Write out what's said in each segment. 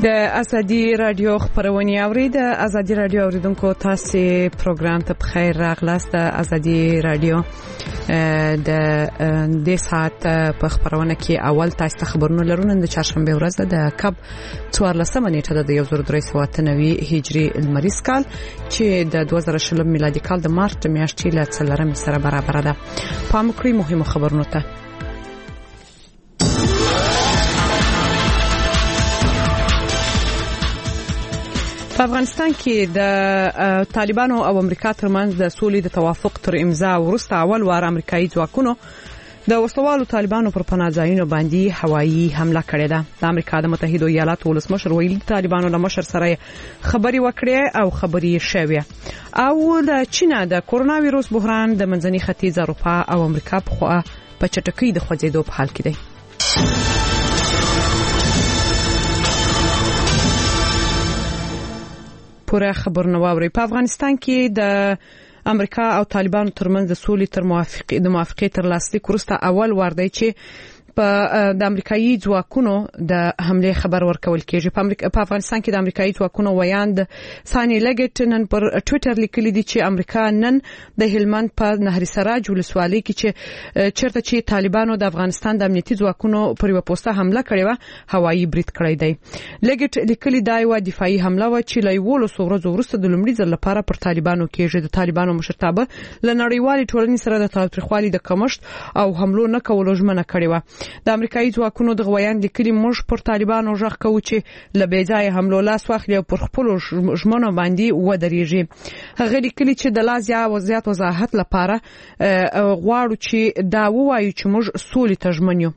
د ازادي رادیو خبرونه اورید. ازادي رادیو اوریدونکو تاسو پروګرام ته بخیر راغلاست. د ازادي رادیو د ساعت په خبرونه کې اول تاسو خبرونه لرونه د چهارشنبه ورځ د کب 14 نیټه د 1393 هجری المریز کال چې د 2020 میلادي کال د مارچ میاشتې له 4 سره برابر ده. پام کړئ مهمه خبرونه ته. په افغانستان کې د طالبانو او امریکا ترمنځ د سولې د توافق تر امضا وروسته اول وار امریکایي ځواکونو د وسوالو طالبانو پر پناهځایونو باندې هوایي حمله کړې ده. د امریکا د متحده ایالاتو ولسمشر ویلي طالبانو له مشر سره خبري وکړې او خبري شوې او د چین د کورونا وایروس بحران د منځني ختیځ اروپا او امریکا په چټکۍ د خوځېدو په حال کې دی. پوره خبرونه واوري. په افغانستان کې د امریکا او طالبانو ترمنځ د سولې تر موافقې تر لاسلیک وروسته اول وار دی چې په د امریکایي ځواکونو د حمله خبر ورکول کېږي. په افغانستان کې د امریکایي ځواکونو ویاند ثاني لګټ نن پر ټوئیټر لیکلي دي چې امریکا نن د هلمند په نهر سراج ولسوالۍ کې چې چیرته چې طالبانو د افغانستان د امنیتي ځواکونو پر یو پوسټه حمله کړې و هوایي برید کړی دی. لګټ لیکلي دا یو دفاعي حمله و چې له 11 ورځې وروسته د لومړي ځل لپاره پر طالبانو کېږي. د طالبانو مشرتابه له نړیوالې ټولنې سره د تاوتریخوالي د کمښت او حملو نه کولو ژمنه کړې و. د امریکایي ځواکونو د غویان لیکلي موږ پر طالبانو ژغ کوو چې له بېځایه حملو لاس واخلي او پر خپل ژمنو باندې ودرېږي. هغه لیکلي چې د لا زیات وضاحت لپاره غواړو چې دا ووایو چې موږ سولې ته ژمن یو.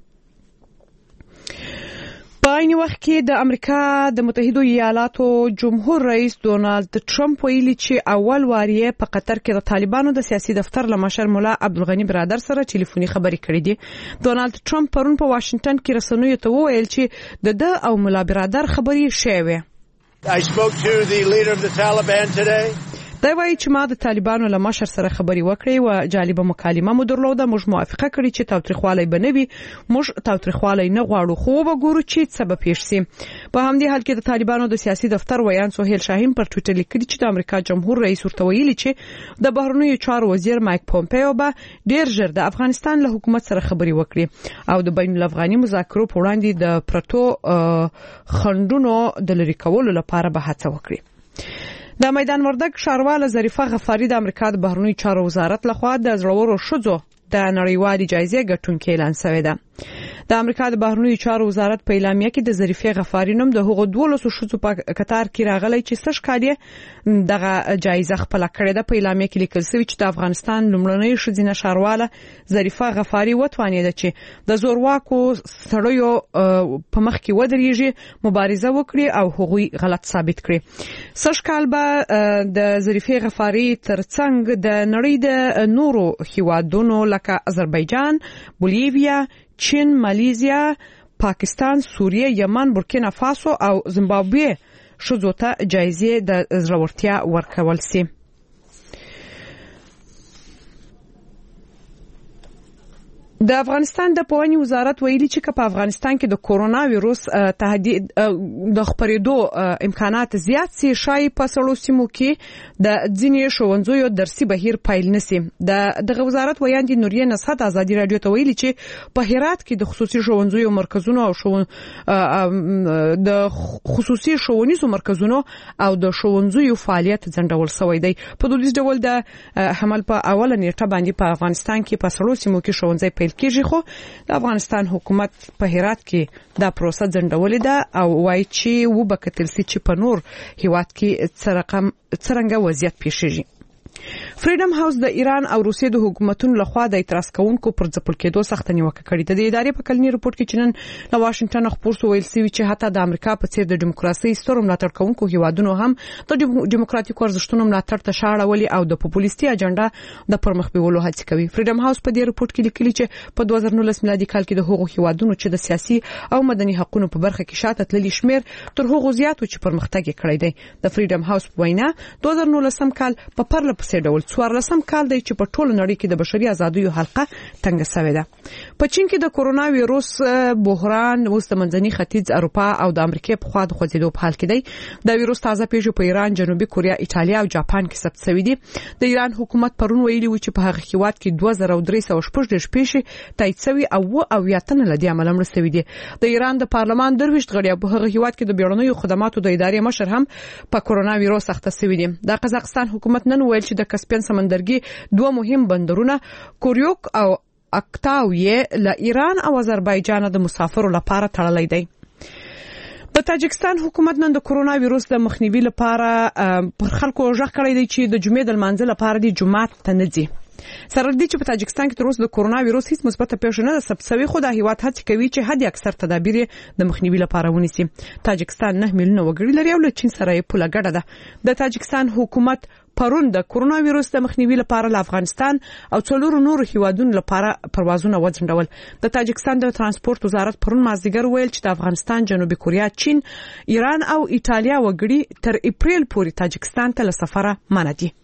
په عین وخت کې د امریکا د متحده ایالاتو جمهور رئیس ډونالد ټرمپ ویلي چې اول واری په قطر کې د طالبانو د سیاسي دفتر له مشر مولا عبدالغنی برادر سره ټلیفوني خبرې کړې دي. ډونالد ټرمپ پرون په واشنگټن کې رسنیو ته وویل چې د او مولا برادر خبرې شوې. I spoke to the leader of the Taliban today. دا وایي چې ما د طالبانو له مشر سره خبرې وکړې او جالبه مکالمه مو درلوده. موږ موافقه کړې چې تاوتریخوالی به نه وي. موږ تاوتریخوالی نه غواړو خو وګورو چې څه به پیښ شي. په همدې حال کې د طالبانو د سیاسي دفتر ویان سهیل شاهین پر ټوئیټر لیکلي چې د امریکا جمهور رئیس ورته ویلي چې د بهرنیو چارو وزیر مایک پومپیو به ډیر ژر د افغانستان له حکومت سره خبرې وکړي او د بین الافغاني مذاکرو په وړاندې د پرتو خنډونو د لرې کولو لپاره به هڅه وکړي. د میدان وردګ ښاروال ظریفه غفاری د امریکا د بهرنیو چارو وزارت لخوا د زړورو ښځو د نړیوالې جایزې ګټونکې اعلان شوې ده. د امریکا د بهرنیو چارو وزارت په اعلامیه کې د ظریفه غفاری نوم د هغو 12 ښځو په کتار کې راغلی چې سږ کال یې دغه جایزه خپل کړې ده. په اعلامیه کې لیکل شوی چې د افغانستان لومړنۍ ښځینه ښارواله ظریفه غفاری وتوانیده چې د زورواکو سړیو په مخ کې ودرېږي، مبارزه وکړي او هغوی غلط ثابت کړي. سږ کال به د ظریفه غفاری ترڅنګ د نړۍ د نورو هیوادونو لکه آذربایجان، بولیویا، چین، مالیزیا، پاکستان، سوریه، یمن، بورکینا فاسو او زیمبابوې ښځو ته جایزې د زړورتیا ورکول شي. د افغانستان د پوهنې وزارت ویلي چې په افغانستان کې د کورونا وایروس تهدید د خپرېدو امکانات زیات سي، شای په سړو سیمو کې د ځینې ښوونځیو درسي بهیر پیل نشي. دغه وزارت ویاندې نوریه نصحت ازادي رادیو ته ویلي چې په هرات کې د خصوصي ښوونځیو مرکزونو او د خصوصي ښوونیزو مرکزونو او د ښوونځیو فعالیت ځنډول شوی دی. په دودیز ډول د حمل په اوله نیټه باندې په افغانستان کې په سړو سیمو کې ښوونځي کېږي، خو د افغانستان حکومت په هرات کې دا پروسه ځنډولې ده او وایي چې وبکتل سي چې په نور هیواد کې څرنګه وضعیت پیښیږي. فریډم هاوس د ایران او روسیې د حکومتونو لخوا د اعتراض کوونکو پر ځپل کېدو سخت نیوکه کړې ده. د ادارې په کلني رپورت کې چې نن له واشنگټن خبر شو ویل شوی چې حتی د امریکا په څیر د دیموکراسي ستر ملاتړ کوونکو هیوادونو هم د دیموکراتیکو ارزښتونو ملاتړ ته شاړه ولي او د پاپولیستي اجنډا د پرمخ بیولو هڅه کوي. فریډم هاوس په دې رپورت کې لیکلي چې په 2019 میلادي کال کې د هغو هیوادونو چې د سیاسي او مدني حقوقو په برخه کې شاته تللي شمیر تر هغو زیات چې پرمختګ کړی دی. د فریډم هاوس وینا 2019 کال په پرله دغه ډول 14 کال دی چې په ټوله نړۍ کې د بشري ازادیو حلقه تنګ شوې ده. په چین کې د کورونا وایروس بحران اوس د منځني ختیځ اروپا او د امریکا په خوا د خوځیدو په حال کې دی. د وایروس تازه پیښې په ایران، جنوبي کوریا، ایتالیا او جاپان کې ثبت شوې دي. د ایران حکومت پرون ویلي و چې په هغه هیواد کې 2314 پیښې تایید شوې او یا تن لدی عمل امر شوې دي. د ایران د پارلمان درويشت غړي په هغه هیواد کې د بیړنیو خدماتو د ادارې مشر هم په کورونا وایروس اخته شوی دی. د قزاقستان حکومت نن ویل چې د کسپین سمندرګي دوه مهم بندرونه کوریوک او اکتاویه له ایران او آذربایجان د مسافرو لپاره تړلې دي. د تاجکستان حکومت نن د کورونا وایروس د مخنیوي لپاره پر خلکو ژغ کړی دی چې د جمعې د لمانځه لپاره د جمعات ته نه ځي. سره دې چې په تاجکستان کې تر اوسه د کورونا وایروس هیڅ مثبت پیښه نه ثبت شوې، خو د هیواد هڅه کوي چې حد اکثر تدابیر د مخنیوي لپاره ونیسي. تاجکستان 9 میلیونه وګړي لري او له چین سره یې پوله ګډه ده. د تاجکستان حکومت پرون د کورونا وایروس د مخنیوي لپاره له افغانستان او څلورو نورو هیوادونو لپاره پروازونه وځنډول. د تاجکستان د ترانسپورت وزارت پرون مازدیګر ویل چې د افغانستان، جنوبي کوریا، چین، ایران او ایتالیا وګړي تر اپریل پورې تاجکستان ته له سفره منع دي.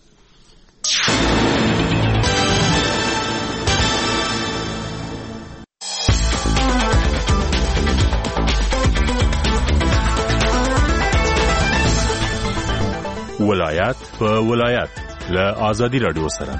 ولایت په ولایت له آزادی رادیو سره.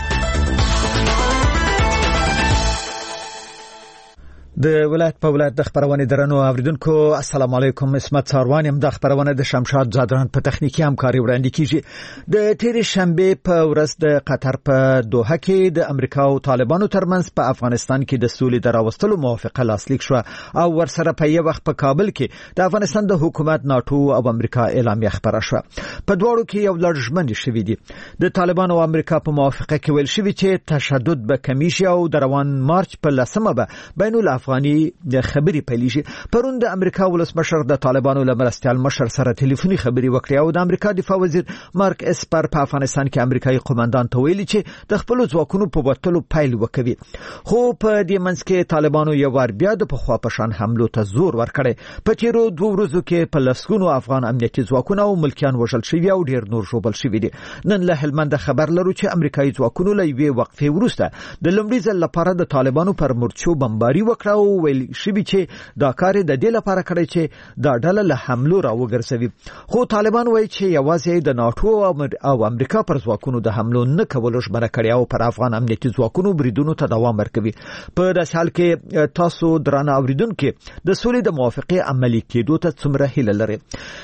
د ولایت په ولایت د خبرونه درنو اوریدونکو السلام علیکم. اسمت ساروان يم. د خبرونه د شمشاد زادران په تخنیکی همکاري وړاندې کیږي. د تیر شنبه په ورځ د قطر په دوحه کې د امریکا او طالبانو ترمنځ په افغانستان کې د سولې دراوستلو موافقه لاسلیک شو او ورسره په یو وخت په کابل کې د افغانستان د حکومت، ناتو او امریکا اعلامیه خبره شو. په دواړو کې یو لړ ژمنې شوې دي. د طالبانو او امریکا په موافقه کې ویل شوی چې تشدد به کمی شي او د روان مارچ په 10مه به بین الافغاني د خبري پیلېږي. پرون د امریکا ولسمشر د طالبانو لمرستیال مشر سره ټلیفوني خبري وکړې او د امریکا دفاع وزیر مارک اسپر په افغانستان کې امریکایي قوماندان ته ویلي چې د خپل ځواکونو په وټلو پیل وکوي. خو په دې منځ کې طالبانو یو ور بیا د پخوا په شان حملو ته زور ورکړي. په تیرو 2 ورځو کې په لسګونو افغان امنیتي ځواکونه او ملکیان وژل شوي او ډیر نور ژوبل شوي دي. نن له هلمند خبر لرو چې امریکایي ځواکونو له یوې وقفې وروسته د لومړي ځل لپاره د طالبانو پر مورچو بمباري وکړه او ویل شوی چې دا کار د دې لپاره کړی چې دا ډله له حملو راوګرځوي. خو طالبان وایي چې یوازې د ناتو او امریکا پر ځواکونو د حملو نه کولو ژمنه کړې او پر افغان امنیتي ځواکونو بریدونو ته دوام ورکوي. په داسې حال کې تاسو درانه اوریدونکو د سولې د موافقې عملي کېدو ته څومره هیله لري؟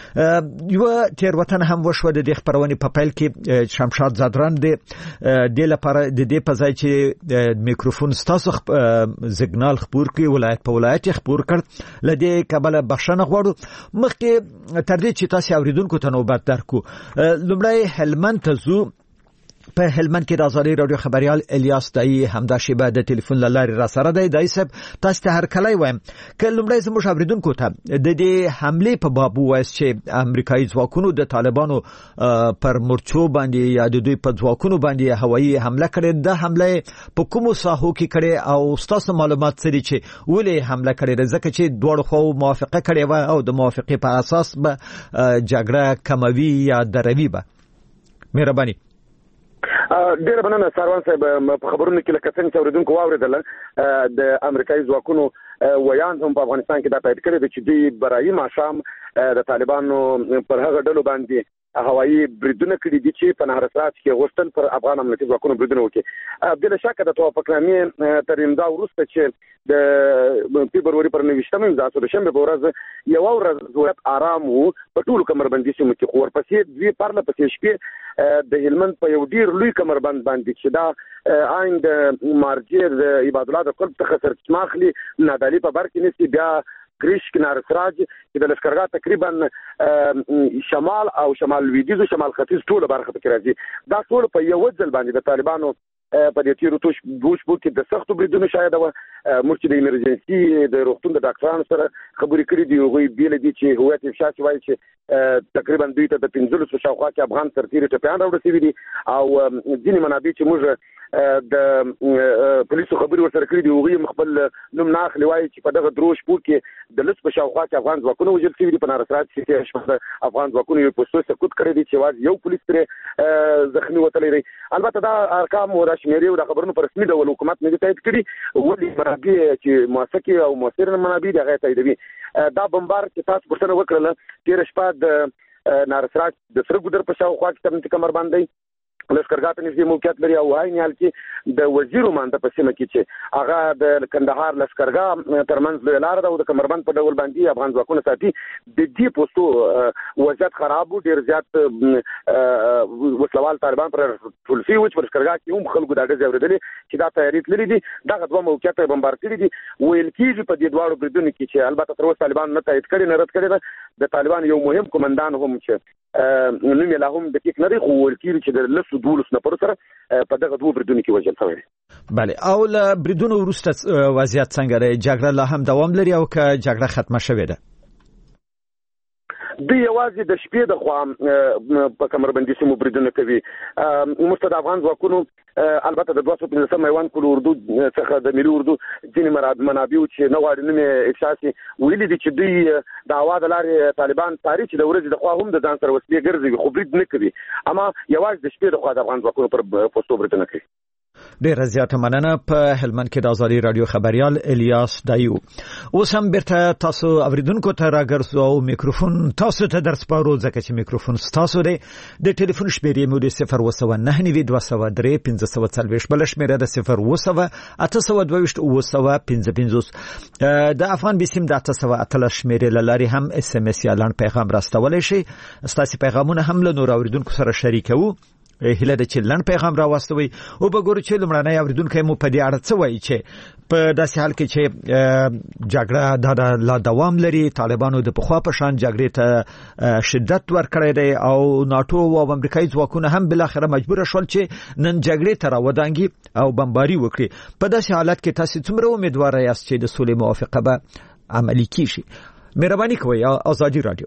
یو تیروتنه هم وشوه د دې خبرونې په پیل کې. شمشاد زادران د لپاره د دې په ځای چې میکروفون ستاسو سیګنال خبر کوي ولایت په ولایت خبر کړ لدې کابل بخښنه غواړو. مخکې تر دې چې تاسو اوریدونکو ته نوبت درکو، لومړی هلمند ته ځو. په هلمند کې د آزادي رادیو خبريال الیاس دای همدا شیبه د ټلیفون لارې را سره دی. دای صاحب تاسو ته هر کله وایم چې لومړی زموږ اوریدونکو ته د دې حمله په باب وایي چې امریکایي ځواکونو د طالبانو پر مورچو باندې یا د دوی په ځواکونو باندې هوایي حمله کړې. د حمله په کومو ساحو کې کړې او تاسو معلومات څه دي چې ولې حمله کړې؟ ځکه چې دوه خو موافقه کړې و او د موافقې په اساس به جګړه کموي یا دروي. به مهرباني. ډیر مننه ساروان صاحب. په خبرونو کې لکه څنګه چې اوریدونکو واوریدل د امریکایي ځواکونو ویان هم په افغانستان کې دا تایید کړی دی چې دوی برایي ماښام د طالبانو پر هغه ډلو باندې هوایي بریدونه کړي دي چې په نهر سراج کې غوښتل پر افغان امنیتي ځواکونو بریدونه وکړي. بلا شک د توافقنامې تر امضا وروسته چې د فبروري پر 29مه امضا شوه، د شنبه په ورځ یو ورځ ضرورت آرام وو په ټولو کمربندي سیمو کې. خو ورپسې دوی پرله پسې شپې د هلمند په یو ډیر لوی کمربند باندې چې دا عین د مارجر د عباد الله د قلب څخه سرچینه اخلي، نادالي په بر کې نسی، بیا کریش کنار سراج چې د لشکرګاه تقریبا شمال او شمال لویدیز او شمال ختیځ ټول برخه پکې راځي. دا ټول په یو ځل باندې د طالبانو په دې تیرو توش بوشبو کې د سختو بریدونو شاهد و. مرچ د ایمرجنسي د روغتون د ډاکټرانو سره خبرې کړې دي. هغوی بیل دي چې هویت افشا شوی چې تقریبا دوی ته د 15 شاوخوا کې افغان سرتیري ټپیان راوړل شوي دي او ځینې منابع چې موږ د پولیسو خبري ورسره کړې دي هغه مخبل نوم نه اخلي وایي چې په دغه دروش پور کې د لس په شاوخوا کې افغان ځواکونه وژل شوي دي په نارسرات کې شپږ افغان ځواکونه یو پوسټ سکوت کړی دي چې واځي یو پولیس تر زخمي وتلی دی البته دا ارقام او راشمیري او د خبرونو پر رسمي ډول حکومت نه تایید کړي ولې منابع چې موثقه او مؤثره منابع دغه تاییدوي دا بمبار چې تاسو پوښتنه وکړه تیر شپه د نارسرات د سره ګودر په شاوخوا کې تم کمربند دی لشکرګاه ته نږدې موقعیت لري او وايي نیال کې د وزیر مانده په سیمه کې چې هغه د کندهار لشکرګاه ترمنځ له لار د کمربند په ډول باندې افغان ځواکونه ساتي د دې پوسټو وضعیت خراب و ډیر زیات وسلوال طالبان پر ټولفي و چې پر لشکرګاه کې هم خلکو دغه ځوردل چې دا تیاری لري دي دغه دوه موقعیت بمبار کړي دي ویل کېږي په دې دواړو بریدونو کې چې البته تر اوسه طالبان نه تایید کړي نه رد کړي د طالبان یو مهم کمانډان هم چې نوم یې لا هم د کې نه خو ویل کېږي چې د لسو دولس نفر سره په دغه دوه بریدونو کې وژل شوی دی بله او له بریدونو وروسته وضعیت څنګه دی جګړه لا هم دوام لري او که جګړه ختمه شوې ده د یوازې د شپې د خوا په کمربندي سیمو بریدونه کوي مستد افغان ځواکونو البته د 215 میوان کول اردو څخه د ملي اردو ځینې منابع چې نه غواړي نوم احساسي ویلي دي چې دوی د هوا د لارې طالبان تاریخ د ورځې د خوا هم د ځان سره وسلې ګرځي خو برید نه کوي اما یوازې د شپې د خوا د افغان ځواکونو پر پوسټو بریدونه کوي ډیر زیاته مننه په هلمند کې د ازادي رادیو خبريال الیاس دایو اوس هم بیرته تاسو اوریدونکو ته راګرځو او میکروفون تاسو ته درسپارو ځکه چې میکروفون تاسو دی د ټلیفون شمیرې مو د 01992031540 بل شمیره د 02822 د افغان بسیم د 813 شمیرې لاري هم اس ام اس یا لاند پیغام راستولای شي تاسو پیغامونه هم له نور اوریدونکو سره شریکو هله د چلن پیغام را واستوي او بګورو چې لمړنۍ اوریدونکو مو په دې اړه څه وایي چې په داسې حال کې چې جګړه د لا دوام لري طالبانو د پخوا په شان جګړې ته شدت ورکړی دی او ناتو او امریکایي ځواکونه هم بل اخر مجبور شول چې نن جګړې ته راودانګي او بمباري وکړي په داسې حالت کې تاسو څومره امیدوار یاست چې د سولې موافقه به عملي کیږي مهرباني کوئ ازادي رادیو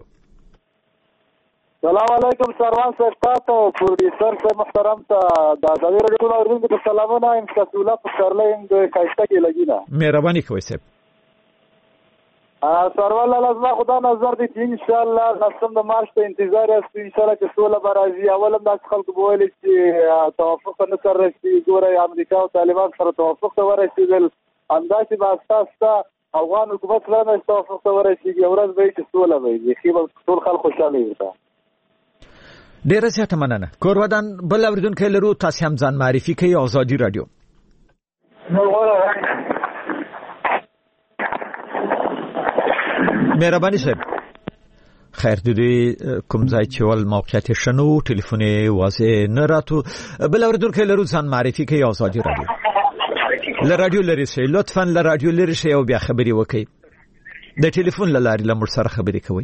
سلام علیکم سروان صاحب تاسو پروډوسر صاحب محترم ته د ازادي رادیو اوریدونکو ته سلامونه ام کسوله په سرلین د کایسته کې لګینا مهرباني کوئ صاحب سروان لازم خدا نظر دي ان شاء الله نسم د مارچ ته انتظار است ان شاء الله چې سوله برازي اولم د خلکو بویل چې توافق نه سره رسي ګوره امریکا او طالبان سره توافق ته ورسېدل انداسي به اساس افغان حکومت سره توافق ته ورسېږي ورځ به چې سوله وي خو ټول خلک خوشاله وي ډیر زیاته مننه کورودان بل اوریدونکو لرو تاسو هم ځان معرفي کوي ازادي رادیو مهرباني صاحب خیر دوی کوم ځای چې ول موقعیت شنو ټلیفون واضح نه راتو بل اوریدونکو لرو ځان معرفي کوي ازادي رادیو ل رادیو لري شي لطفا ل رادیو لري شي او بیا خبري وکي د ټلیفون لاري لمر سره خبري کوي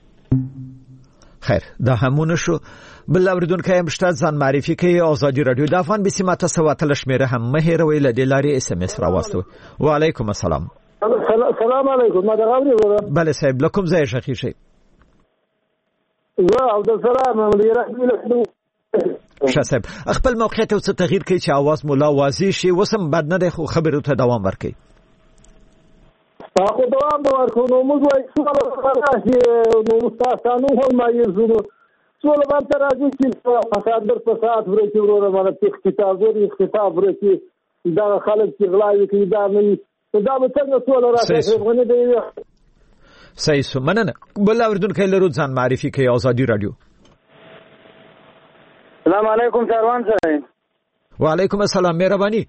خیر دا همونه شو بل اوریدونکو هم شته ځان معرفي کوي ازادي رادیو د افغان بسیم 813 شمیره هم مهیروي له دلاري اس ام اس راوستو وعليكم السلام السلام علیکم ما دغاوري بله صاحب لکم ځای شخی شي او د سلام ملي رحمي له شاسب خپل موقعیت او څه تغییر کوي چې आवाज مولا واضح شي وسم بد نه دی خو خبرو ته دوام ورکړي تاسو دوام ورکړو نو موږ وایو چې نو مستاسانو هم ما یزو څول باندې راځي چې فساد در فساد ورته وروره باندې اختتاب ورته دا خلک چې غلاوي کوي دا نه دا به څنګه څول راځي غونې دی صحیح سو مننه بل اوریدونکو لرو ځان معرفي کوي ازادي رادیو السلام علیکم سروان صاحب وعلیکم السلام مهرباني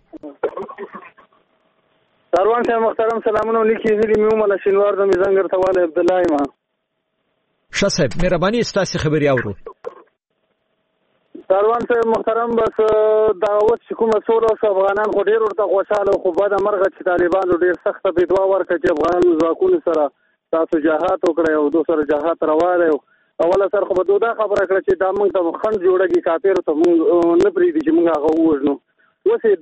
سروان صاحب محترم سلامونه لیکي زلي میومله شینوار د میزنګر تواله عبد الله ما شاسب مهرباني استاسي خبري اورو سروان صاحب محترم بس دعوت کومه څول او افغانان خو ډیر ورته خوشاله خو بعد مرغه چې طالبانو ډیر سخت بدوا ورکړي چې افغان ځواکونو سره تاسو جهاد وکړي او دوه سره جهاد روانه اوله سر خو دوه خبره کړې چې دا موږ ته خند جوړږي کافر ته موږ نه پریدي چې موږ هغه وژنو وسه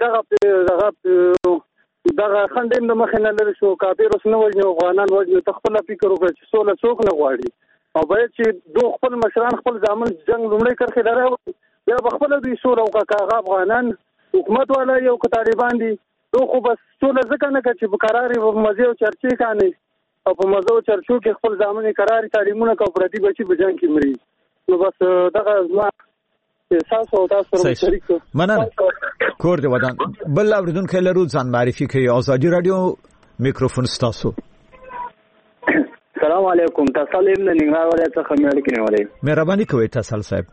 دغه خندیم د مخ نه لري شو کافر اوس نه وژني افغانان وژني تخپل فکر وکړي چې سوله څوک نه غواړي او باید چې دوه خپل مشران خپل ځامن جنگ لومړی کرخه درو بیا خپل دوی سوله او کاغه افغانان حکومت والا یو طالبان دي خو بس ټول ځکه نه چې په قراري مزه او چرچې کاني او په مزه او چرچو کې خپل ځامن قراري تعلیمونه کوپراتیو بچي بجان کې مري نو بس دغه ما احساس او تاسو سره شریک مننه کور دی ودان بل اوریدونکو لرو ځان معرفي کوي آزادي رادیو میکروفون ستاسو السلام علیکم تاسو له ننګرهار ولایت څخه مې اړیکې نیولې مهرباني کوئ تاسو صاحب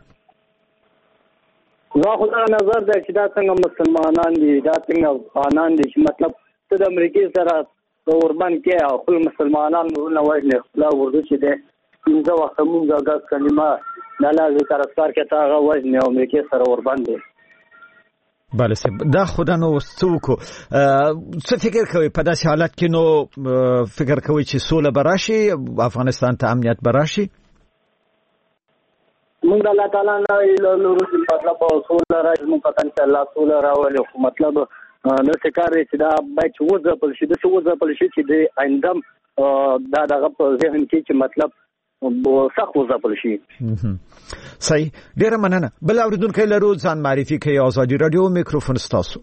زه خو دا نظر دی چې دا څنګه مسلمانان دي دا څنګه افغانان دي چې مطلب ته د امریکای سره اوربان کې او خپل مسلمانان نورونه وایي لا ورته چې ده څنګه وخت مونږه غاز کلمه نه لازم ترسکار کې تا غوښ نه امریکای سره اوربان دي بله صاحب دا خدا نو څوک څه فکر کوي په داسې حالت کې نو فکر کوي چې سوله براشي افغانستان ته امنیت براشي مونږ الله تعالی نه نور مطلب سوله راځي مونږ پتن چې الله سوله راولي خو مطلب نو څه کار چې دا باید وځه په شي د وځه په شي چې د اندم دا دغه په ذهن کې چې مطلب سخت وځه په شي صحیح ډیر مننه بل اوریدونکو لرو ځان معرفي کوي آزادي رادیو میکروفون ستاسو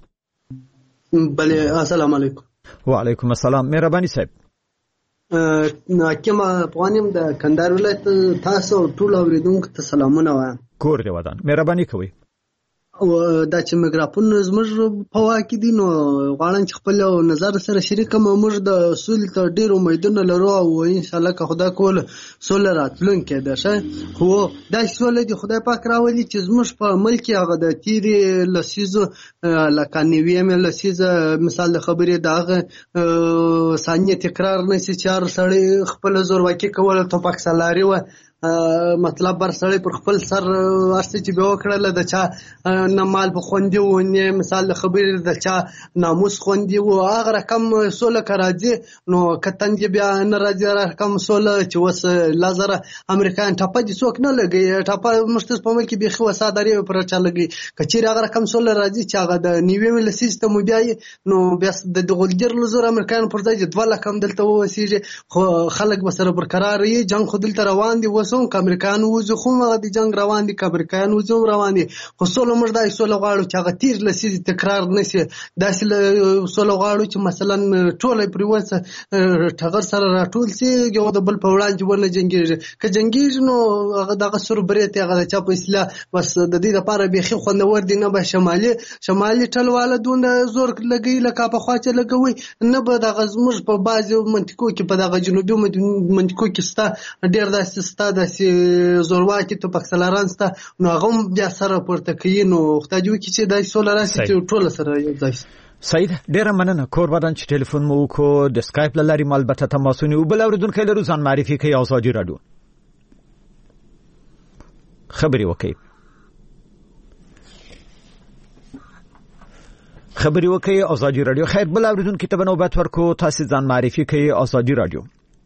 بله السلام علیکم وعلیکم السلام مهرباني صاحب حکیم افغانیم د کندهار ولایت تاسو ټول اوریدونکو ته سلامونه وایم کور دی ودان مهرباني کوي او دا چې میکروفون زموږ په واکې دي نو غواړم چې خپل نظر سره شریک کړم موږ د سولې ته ډېر امیدونه لرو او ان شاء الله که خدای کول سوله راتلونکې ده ښه خو دا سوله دی خدای پاک راولي چې زموږ په ملک هغه د تیرې لسیزو لکه نویم لسیزه مثال د خبرې دغه ثانیه تکرار نشي چې هر سړی خپل زورواکي کوله توپک سالاري و مطلب بر سړی پر خپل سر ارسته چې به وکړل د چا نه مال په خوندي و نه مثال خبرې د چا ناموس خوندي و هغه رقم سوله کراځي نو کتن دی بیا نه راځي رقم سوله چې وس لازر امریکایان ټاپه دي څوک نه لګي ټاپه مشتس په ملک به خو ساداري پر چا لګي کچیر هغه رقم سوله راځي چې هغه د نیویم سیستم بیا نو بیا د دغولګر لزور امریکایان پر ځای 2 لک هم دلته وسیږي خو خلک به سره برقرار یي جنگ خو دلته روان دي وسوم امریکایان وځو خو هغه د جنگ روان دي امریکایان وځو روان دي خو سوله موږ دای سوله غواړو چې هغه تیر لسیز تکرار نشي داسې سوله غواړو چې مثلا ټول پریوسه ټغر سره راټول سي یو د بل په وړاندې ورنه جنگيږي که جنگيږي نو هغه دغه سر برېته هغه چا په اصلاح بس د دې لپاره بيخي خوندور دي نه به شمالي ټلواله دون زور لګي لکه په خواچه لګوي نه به دغه زموږ په بازي منطقو کې په دغه جنوبي منطقو کې ستا ډېر داسې ستا داسې زورواکي ته پکسلاران ستا نو هغه بیا سره پورته کوي نو خدای دې وکړي چې دا سوله راشي چې ټول سره یو ځای سید ډیر مننه کور بدن چې ټلیفون مو کو د اسکایپ لاري مال البته تماسونی او بل اوریدونکو لرو ځان معرفي کوي آزادي رادیو خبري وکي آزادي رادیو خیر بل اوریدونکو ته نوبت ورکو تاسو ځان معرفي کوي آزادي رادیو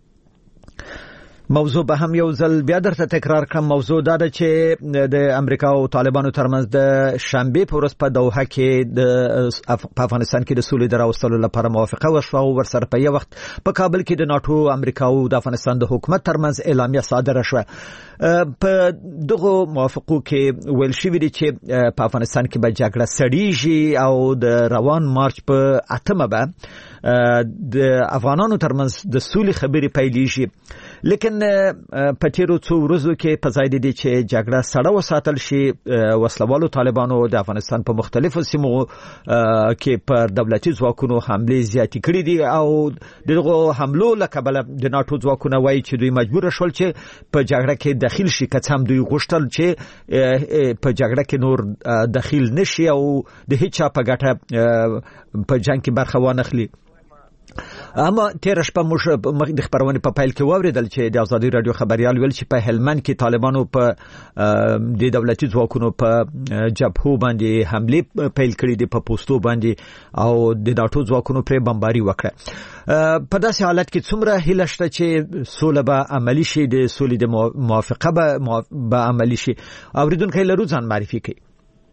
موضوع به هم یو ځل بیا درته تکرار کوم موضوع دا ده چې د امریکا او طالبانو ترمنځ د شنبه په ورځ په دوحه کې په افغانستان کې د سولې د راوستلو لپاره موافقه وشوه او ورسره په یو وخت په کابل کې د ناتو امریکا او د افغانستان د حکومت ترمنځ اعلامیه صادره شوه په دغه موافقو کې ویل شوی دی چې په افغانستان کې به جګړه سړیږي او د روان مارچ په 8مه به د افغانانو ترمنځ د سولې خبرې پیلېږي لیکن په تیرو څو ورځو کې په ځای دي چې جګړه سړه وساتل شي وسلوالو طالبانو د افغانستان په مختلفو سیمو کې پر دولتي ځواکونو حمله زیاتې کړې دي او دغه حملو لکبل د ناتو ځواکونه وایي چې دوی مجبور شول چې په جګړه کې داخل شي که هم دوی غوښتل چې په جګړه کې نور داخل نشي او د هیڅ چا په ګټه په جنگ کې برخه وانخلي اما تیر شپه موږ د خبرونه په پایل کې ووریدل چې د آزادي رادیو خبريال ویل چې په هلمند کې طالبانو په د دولتي ځواکونو په جبهو باندې حمله پیل کړې دي په پوسټو باندې او د ناتو ځواکونو پر بمباري وکړه په داسې حالت کې څومره هیله شته چې سوله به عملی شي د سولې د موافقه به عملی شي اوریدونکو لرو ځان معرفي کوي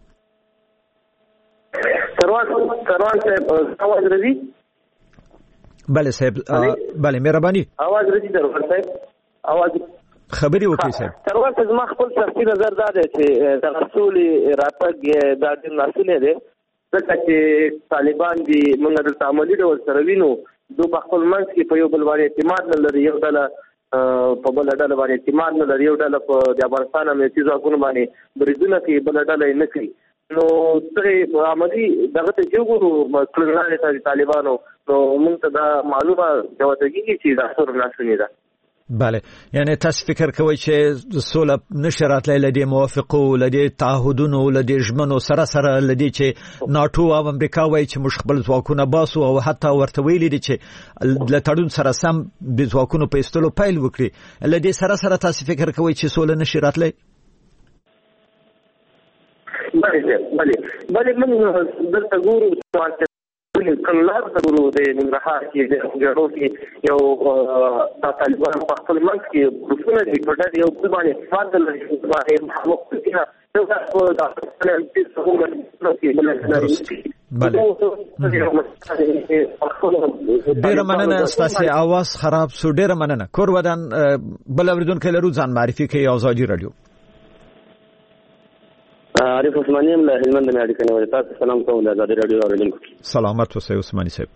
سروان صاحب आवाज راځي بله صاحب بله مهرباني आवाज راځي سروان صاحب आवाज خبري وکړئ صاحب سروان صاحب ما خپل شخصي نظر دا دی چې د رسولي راتګ د ناسونه دی ځکه چې طالبان دي موږ د عملي ډول سره وینو دوی په خپل منځ کې په یو بل باندې اعتماد نه لري، یو ډله په بل ډله باندې اعتماد نه لري، یو ډله په د افغانستان امنیتي ځواکونو باندې بریدونه کوي، بل ډله یې نه کوي. نو څه عملي دغه ته چې وګورو کړنلارې طالبانو نو موږ ته دا معلومه جواتګي چې دا څور ناشونې ده. بله، یعنی تاسو فکر کوئ چې سوله نشه راتللی لدی موافقو لدی تعهدونو لدی ژمنو سره سره لدی چې ناتو او امریکا وایي چې موږ خپل ځواکونه باسو او حتی ورته ویلي دي چې له تړون سره سم د ځواکونو په ایستلو پیل وکړي، لدی سره سره تاسو فکر کوئ چې سوله نشه راتللی؟ بله موږ دلته ګورو کلار ضرورو د ننګرهار کې د جوړو کې یو طالبان په خپل منځ کې رسونه دي په ډېر یو بل باندې استفاده لري باندې محبت کیږي نو دا په ډیره مننه، ستاسو आवाज خراب سو، ډیره مننه. کور ودان بل اوریدونکو لرو ځان معرفي کوي آزادي رادیو. عارف عثماني له هلمند نه اړیکه نیولې. تاسو سلام کوم د آزادي رادیو اوریدونکو. سلامت اوسئ عثماني صاحب.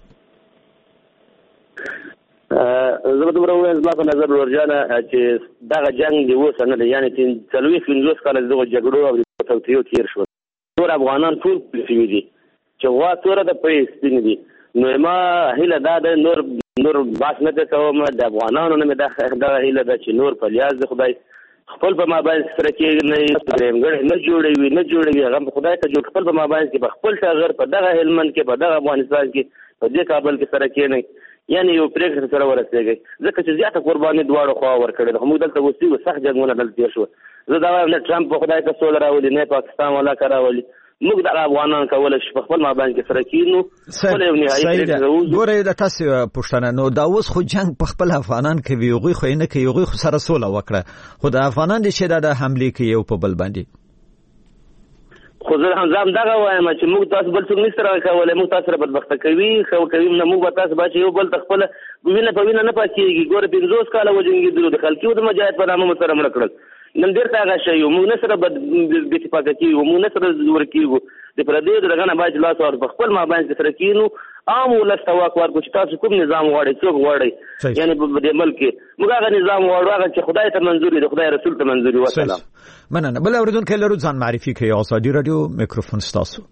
زه دومره وایم زما په نظر ورجانه چې دغه جنگ دی اوس نه دی، یعنی چې 40 کال دغه جګړو او توطیو تیر شو. ټول افغانان ټول پولیسي دي چې وا تور د پېستین دي. نو ما هله دا د نور باس نه کوم د افغانانو نه دا هله د چې نور په لیاز خدای خپل په مابین سره کې نه جوړوي هغه خدای ته جوړ خپل په مابین کې خپل تغیر په دغه هلمند کې په دغه افغانستان کې په دې کابل کې سره کې نه، یعنی یو پریکړه سره ورسېږي ځکه چې زیاته قرباني دواړو خوا ورکړي ده. موږ دلته اوسېږو، سخت جنګونه دلته شو. زه دا وایم نه ټرمپ په خدای ته سوله راولي نه پاکستان ولا راولي، موږ د افغانان کولای شو په خپل مابین کې سره کېنو خپل یو نهایي پریکړه. ګوره د تاسو پوښتنه نو دا اوس خو جنگ په خپل افغانان کوي، هغوی خو نه کوي، هغوی خو سره سوله وکړه، خو د افغانان دي چې دا حمله کوي یو په بل باندې. خو زه هم دغه وایم چې موږ تاسو بل څوک نشته راکولای، موږ تاسو سره بدبخته کوي خو کوي نه، موږ به تاسو باندې یو بل خپل وینه په وینه نه پاتېږي. ګوره 50 کاله وجنګېدلو د خلکو د مجاهد په نامه سره مړ کړل، نن ډېر تاغه شي موږ نه سره بد اتفاق کیږو، موږ نه سره زور کیږو د پردیو دغه نه باید لاس ور په خپل مابین کې سره کینو عام ولست واکوار کو چې تاسو کوم نظام غواړئ څوک غواړئ، یعنی په دې ملک موږ هغه نظام غواړو هغه چې خدای ته منظور دی، خدای رسول ته منظور وي. والسلام. مننه. بل اوریدونکو لرو ځان معرفي کوي آزادي رادیو میکروفون ستاسو.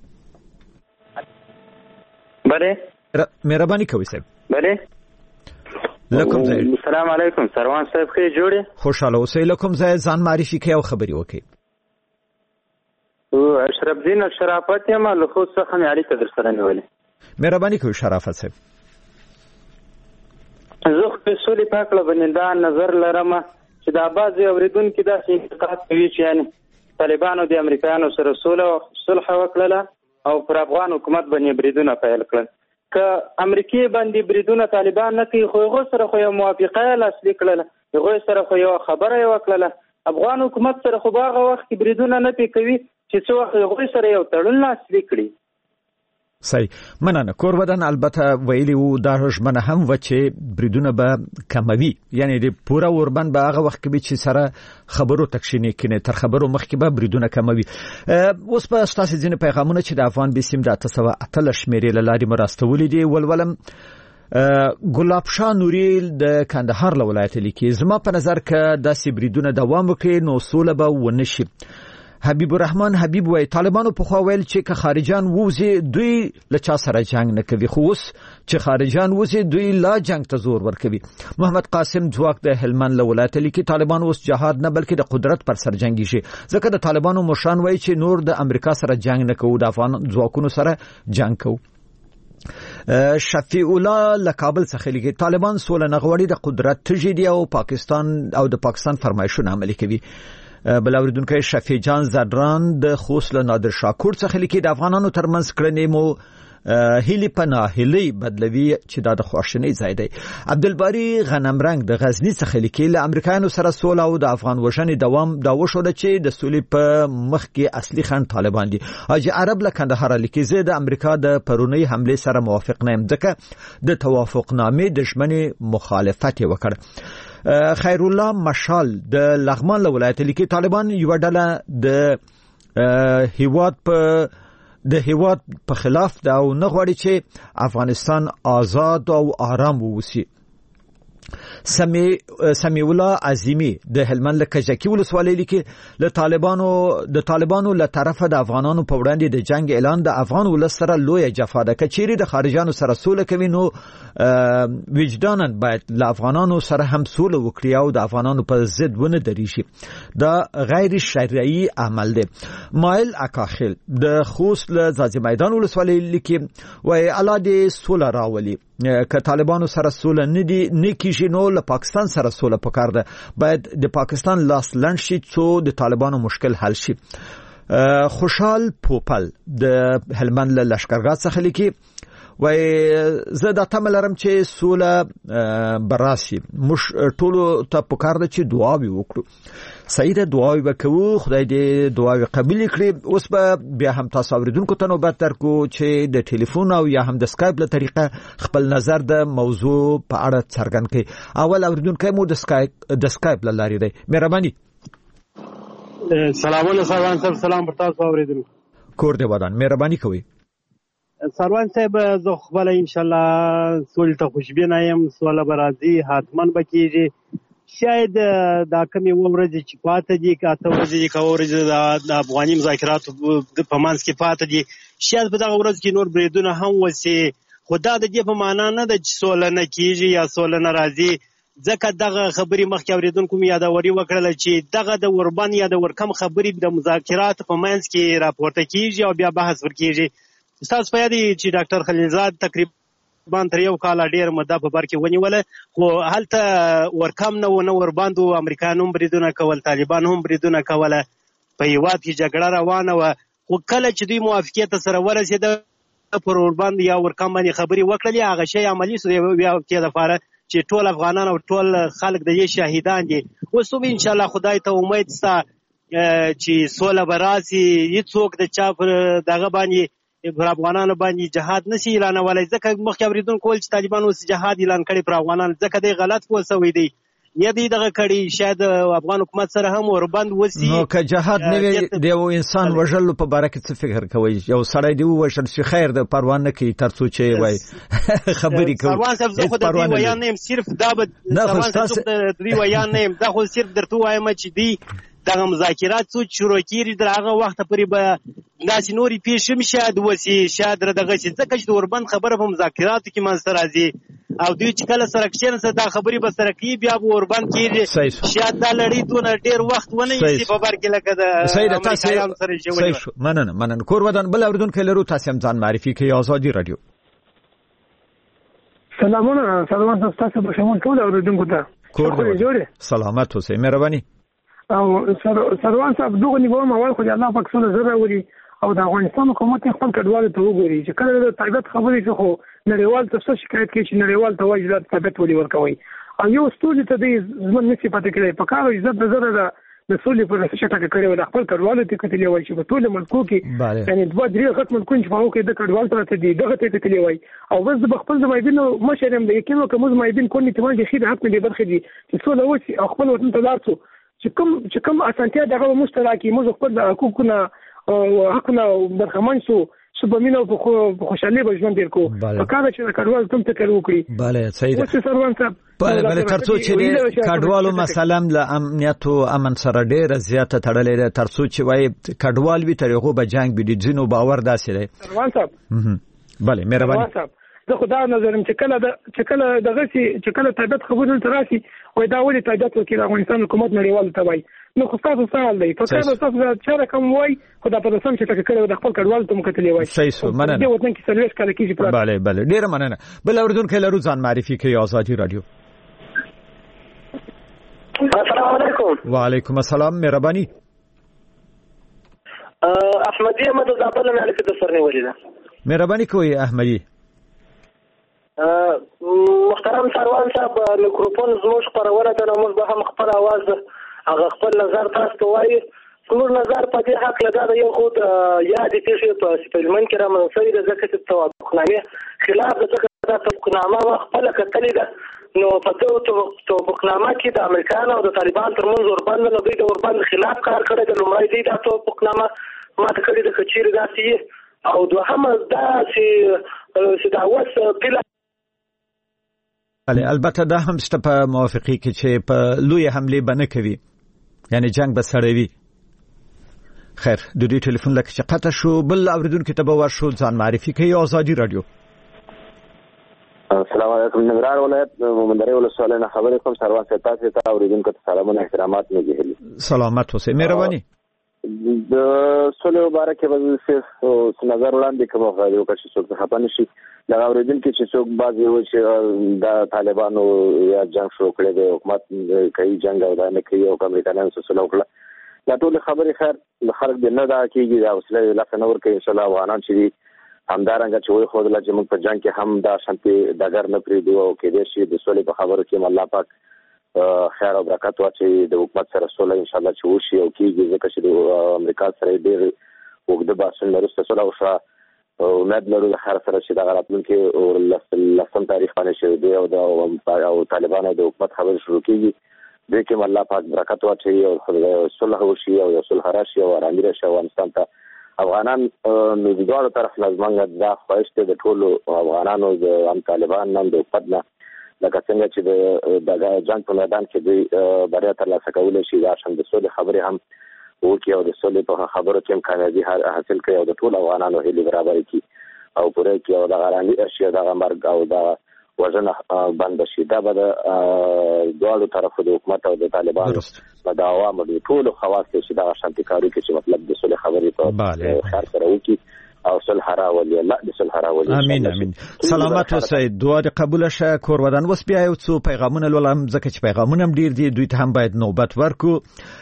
بله مهرباني کوي صاحب. بله لکم زای. السلام علیکم سروان صاحب، خیر جوړه؟ خوشاله اوسئ. لکم زای ځان معرفي کوي او خبري وکړي. اشرف دین شرافت یم له خود څخه مې اړیکه در سره نیولې. مهرباني کوي شرافت صاحب. زه خو سولې پاکله باندې دا نظر لرم چې دا بعضې اورېدونکي داسې انتقاد کوي چې یعنې طالبانو د امریکایانو سره صلح وکړله او پر افغان حکومت باندې بریدونه پیل کړل. که امریکې باندې بریدونه طالبان نه کوي، خو هغوی سره خو یو موافقه یې لاسلیک کړله، هغوی سره خو یوه خبره یې وکړله. افغان حکومت سره خو په هغه وخت کې بریدونه نه پې کوي چې څه وخت هغوی سره یو تړون لاسلیک کړي. صحیح. مننه. کور ودان البته ویلی وو دا ژمنه هم و چې بریدونه به کموي، یعنی د پوره اوربند به هغه وخت کې چې سره خبرو تکشینې کینه تر خبرو مخکې به بریدونه کموي. اوس په تاسو ځینې پیغامونه چې د افغان بسیم د 808 شمیرې لاري مراستولې دي ولولم. ګلاب شاه نوري د کندهار ولایت لیکي زما په نظر کې د سیبریدونه دوام وکړي نو سوله به ونشي. حبیب الرحمن حبیب وای طالبانو په خو ویل چې که خارجان ووزي دوی لچا سره جنگ نه کوي، خو اوس چې خارجان ووزي دوی لا جنگ ته زور ورکوي. محمد قاسم ځواک د هلمند له ولایت لیکي طالبان اوس جهاد نه بلکې د قدرت پر سر جنگي شي، ځکه د طالبانو مشران وای چې نور د امریکا سره جنگ نه کوو، د افغان ځواکونو سره جنگ کوو. شفیع الله له کابل څخه لیکي طالبان سوله نه غواړي، د قدرت تجدید او د پاکستان فرمایشونه عملي کوي. بل اوریدونکو شفیع جان زدران د خوست له نادر شاکور څخه لیکي د افغانانو ترمنځ کړنې مو هیلی پناه هیلی بدلوي چې دا د خواشنۍ ځای دی. عبدالباری غنمرنګ د غزنی څخه لیکي له امریکایانو سره سوله او د افغان وژنې دوام دا وشو چې د سولې په مخ کې اصلي خنډ طالبان دي. حاجی عرب له کندهار لیکي زه د امریکا د پرونی حمله سره موافق نه یم، ځکه د توافقنامې د ژمنې مخالفت وکړ. خیر الله مشال د لغمان له ولایت لیکي طالبان یو ډله د هیواد په د هیواد په خلاف دا او نه غواړي چې افغانستان آزاد او آرام ووسي. سمیع الله عظیمی د هلمند لکجکی ولسوالۍ لیکي د طالبانو له طرفه د افغانانو په وړاندې د جنگ اعلان د افغان ولس سره لوی جفا ده. کچيري د خارجانو سره سوله کوي نو وجدانن باید له افغانانو سره هم سوله وکړي او د افغانانو په ضد ونه درېشي. دا غیر شرعي عمل دی. مایل اکاخیل د خوست له ځاځي میدان ولسوالۍ لیکي وای الله دې سوله راولي. که طالبانو سره سوله نه کیږي نو له پاکستان سره سوله پکار ده. باید د پاکستان لاس لنډ شي څو د طالبانو مشکل حل شي. خوشحال پوپل د هلمند له لشکرګاه څخه لیکي وای زه د تمل لرم چې سوله براسي مش ټولو ته پکار ده چې دعاوي وکړو. سیده دعاوي وکړو خدای دې دعاوي قبول کړي. اوس به بیا هم تاسو اوریدونکو ته نوبت درکو چې د ټلیفون او یا هم د سکایپ له طریقه خپل نظر د موضوع په اړه څرګند کړي. اول اوریدونکو مو د سکایپ له لارې دی. مهرباني. سلام علیکم. سلام پر تاسو اوریدونکو. کور دې ودان. مهرباني کوئ. سروان صاحب زه خپل ان شاء الله سول ته خوشبینه یم. سوله برازي حتمن بکیږي. شاید دا کمی ورځې چې پاتې دي کاته ورځې کاورځ د افغاني مذاکراتو په منځ کې پاتې دي شاید په دغه ورځ کې نور بریدونه هم وسی. خدا د دې په معنا نه د سوله نه کیږي یا سوله نه راځي. ځکه دغه خبرې مخکې اوریدونکو مې یادوري وکړله چې دغه د وربن یا د ورکم خبرې د مذاکراتو په منځ کې راپورته کیږي او بیا بحث ورکیږي. تاسو په یاد چې ډاکټر خلیلزاد تقریبا تر یو کال ډیر مده په بر کې ونیوله خو هلته ورکم نه ورباندو امریکایان هم بریدونه کول طالبان هم بریدونه کوله په هیواد کې جګړه روانه وه. خو کله چې دوی موافقیت سره ورسېده پر ورباند یا ورکم باندې خبرې وکړلې هغه شی عملي سو بیا کې لپاره چې ټول افغانان او ټول خلک د دې شاهدان دي. اوس هم ان شاء الله خدای ته امید ستا چې سوله به راسي. هیڅوک د چا پر دغه باندې پر افغانانو باندې جهاد نشي اعلانولی. ځکه مخکې اوریدونکو ویل چې طالبان اوس جهاد اعلان کړي پر افغانانو. ځکه دی غلط پوه سوی دی. یا دی دغه کړي شاید افغان حکومت سره هم وربند وسی. نو که جهاد نه وي د یو انسان وژلو په باره کې څه فکر کوئ؟ یو سړی دی ووژل شي خیر د پروان نه کوي تر څو چې وایي خبرې کوي. سروان صاحب زه خو د دوی ویان نه یم صرف دا به سروان صاحب د دوی ویان نه یم دا خو صرف درته وایم چې دی دغه مذاکرات څو شروع کیږي در هغه وخت پورې به داسې نورې پیښې هم شاید وسي شاید دغه شي. ځکه چې د وربند خبره په مذاکراتو کې منځته راځي او دوی چې کله سره کښېنسته دا خبرې به سره کوي بیا به وربند کېږي. شاید دا لړۍ دونه ډېر وخت ونه نیسي په بر کې لکه د امریکایانو سره چې ونیوه. مننه. کور ودان بل اورېدونکی لرو. تاسې هم ځان معرفي کړئ. ازادي راډیو. سلامونه. سلام تاسو به شمول ټول اورېدونکو ته. کور دې جوړه. سلامت اوسئ. مهرباني. او سروان صاحب دغه نیوم اول خو الله پاک سره زره وري او د افغانستان حکومت خپل کډوالو ته وګوري چې کله د طبيعت خبرې څه خو نړیوال ته شکایت کوي چې نړیوال ته وایي د طبيعت ولي ورکوي او یو ستوري ته د زمون نشي پاتې کړي په کار عزت زره د سولې پر څه ټکه کړي ول خپل کډوالو ته کتلې وایي چې په ټول ملکو کې یعنی دوه درې غټ ملکونه چې په هغه کې د کډوال ته دي دغه ته کتلې وایي او بس د خپل زمایدینو مشرم د یقین کوم زمایدین کوم ته وایي چې حق دې برخه دي چې سوله وسی او خپل وطن ته لارڅو چې کوم اسانتیا دغه مشترکي موږ خپل حقوقونه او حقونه برخمن شو سبمینه په خوشحالي به ژوند ورکو په کار چې کډوال تم ته کړو کړی. bale صحیح ده. سروان صاحب bale ترڅو چې کډوالو مثلا له امنیت او امن سره ډېر زیاته تړلې ده ترڅو چې وای کډوال وي ترغه به جنگ بي دي ځینو باور داسې دی. سروان صاحب bale مهرباني. زه خدا نظرم چې کله دغه چې کله طبيعت خبرونه تراسي وای دا ولې طبيعت وکړي افغانستان حکومت نړیوال ته وای نو خو تاسو سوال دی په کار تاسو چې کوم وای خدا په سم چې تکړه د خپل کډوال ته مکتلې وای. صحیح مننه. د وطن کې سرویس کله کیږي. bale ډیر مننه. بل اردوونکو لرو ځان معرفي کوي. ازادي رادیو. السلام علیکم. وعلیکم السلام. مهرباني. احمدی احمد زابل نه لیکل سرنی ولیدا. مهرباني کوي احمدی. محترم سروان صاحب میکروفون زموږ خبرونه ته موږ به هم خپل आवाज هغه خپل نظر تاسو ته وایي. زموږ نظر په دې حق لږه د یو خود یادې پیښې په سپلمن کې رامنځته د ځکه چې توافقنامه خلاف د توافقنامه خپل کتلې ده نو په توافقنامه کې د امریکایانو او د طالبان ترمنځ وربند نو دوی د وربند خلاف کار کړی د لومړی دی د توافقنامه ماته کړی د کچیر داسې او دوهمه دا چې دا وس بلا البته دا هم ست په موافقي کې چې په لوی حمله بنه کوي یعنی جنگ به سړوي. خیر د دې ټلیفون لکه چې قطع شو بل اوریدونکو ته به ورشو ځان معرفي کوي. آزادي رادیو. السلام علیکم. ننګرهار ولایت مومندرې ولسوالۍ نه خبرې کوم. سروان صاحب تاسو ته اوریدونکو ته سلامونه احترامات مې سلامت اوسئ. مهرباني. د سولې مبارکه به څه نظر وړاندې کوم غواړي چې څوک خپه نشي دا اوریدونکو چې څوک بعضي و چې د طالبانو یا جنگ شروع کړي د حکومت کوي جنگ او دا نه کوي او امریکایانو سره سلام وکړه دا ټول خبرې خیر خلک د نه دا کېږي دا وسله لکه نور کوي ان شاء الله افغانان چې همدارنګه چې وي خو د لږ موږ په جنگ کې هم دا شانتي دګر نه پریدو او کې د شي د سولې په خبرو کې الله پاک خیر او برکت واچي د حکومت سره سولې ان شاء الله چې وشي او کېږي ځکه چې د امریکا سره ډېر وګړي باسن لرسته سره او امید لرو د خیر سره چې د غراتونکو او لسم تاریخ باندې شوی دی او طالبانو د حکومت خبر شروع کیږي د کوم الله پاک برکت واچي او صلح وشي او صلح راشي او آرامي راشي افغانستان ته افغانان نو د دوه طرف لازمنګ دا خوښته د ټولو افغانانو د طالبان نن د پدنه لکه څنګه چې د جنگ په میدان کې د بریا ترلاسه کولای شي دا شند سولې خبرې هم وکي او د سولې په خبرو کې کامیابی حاصل کړي او د ټولو افغانانو هیلې برابر کړي او پوره کې او د غراني اشیاء د مرګ او د وژنه بند شي دا به د دوه طرفو د حکومت او د طالبانو د عوامو د ټولو خواص چې دا شانتي کاری کې چې مطلب د سولې خبرې په خیر سره وکي او صلح راولي الله د صلح راولي. امين امين. سلامت اوسئ. دعا د قبول شه کور ودان. وس بیا یو څو پیغامونه ولهم ځکه چې پیغامونه هم ډیر دي دوی ته هم باید نوبت ورکو.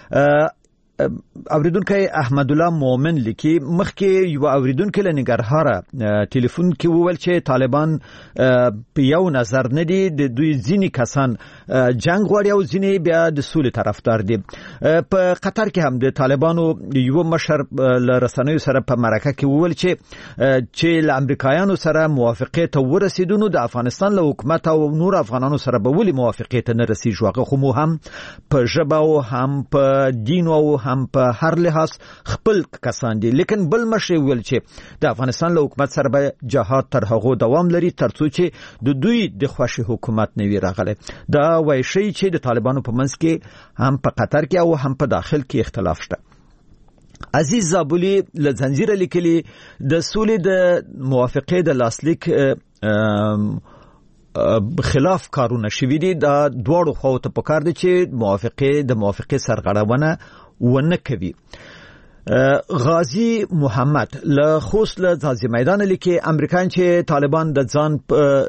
اوریدونکو احمد الله مومن لیکي مخکې یو اوریدونکو له نګرهاره ټلیفون کې وویل چې طالبان په یو نظر نه دي د دوی ځینی کسان جنگ غواړي او ځینی بیا د سولې طرفدار دي. په قطر کې هم د طالبانو یو مشر له رسنیو سره په مرکه کې وویل چې له امریکایانو سره موافقه ته ورسیدونو د افغانستان له حکومت او نور افغانانو سره به ولې موافقه ته نه رسیږي هغه خو مو هم په ژبه او هم په دین او هم په هر لحاظ خپل کسان دي لیکن بل مشه ویل چې د افغانستان له حکومت سره به جهاد تر هغه دوام لري ترڅو چې د دوی د خوښي حکومت نه وي راغلی. دا وایي چې د طالبانو په منځ کې هم په قطر کې او هم په داخل کې اختلاف شته. عزیز زابلی له زنجیره لیکلي د سولې د موافقه د لاسلیک خلاف کارونه شوي دي دا دواړو خواو ته پکار دي چې د موافقه سرغړونه ونه کوي. غازی محمد له خوست له ځاځي میدان لیکي امریکایان چې طالبان د ځان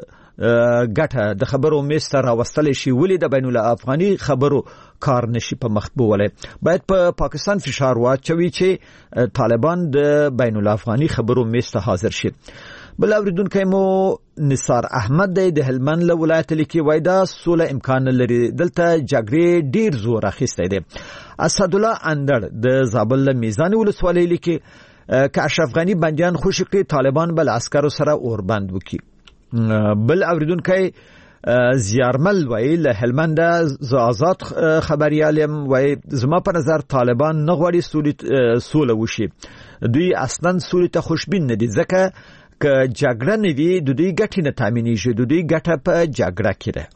ګټه د خبرو مستر راوستل شي ولې د بین الافغاني خبرو کار نشي په مخ بوله باید په پاکستان فشار واچوي چې طالبان د بین الافغاني خبرو مستر حاضر شي. بل اوریدونکو مو نثار احمد د هلمند له ولایت لیکي وای دا سوله امکان لري دلته جګړې ډیر زور اخیسته دي. اسد الله اندر د زابل له میزان ولسوالۍ لیکي که اشرف غنی بندیان خوشی کړي طالبان بل عسکرو سره اوربند وکي. بل اوریدونکو زیارمل وای له هلمند ز آزاد خبريالم وای زما په نظر طالبان نه غواړي سوله وشي دوی اصلا سوله ته خوشبین نه دي ځکه که جګړه نه وي د دوی ګټه نه تامینېږي د دوی ګټه په جګړه کې ده.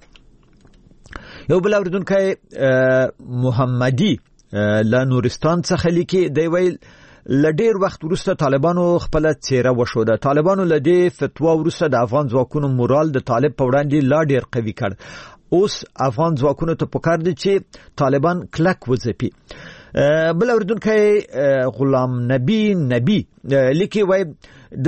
یو بل اوریدونکو محمدي له نورستان څخه لیکي دی ویل لډیر وخت وروسته طالبانو خپل چیرې وشوده. طالبانو لدی فتوا وروسته د افغان ځواکونو مورال د طالب په وړاندې لا ډیر قوي کړ. اوس افغان ځواکونو ته پکار دي چې طالبان کلک وځپي. بل اوریدونکو غلام نبی لیکي وای د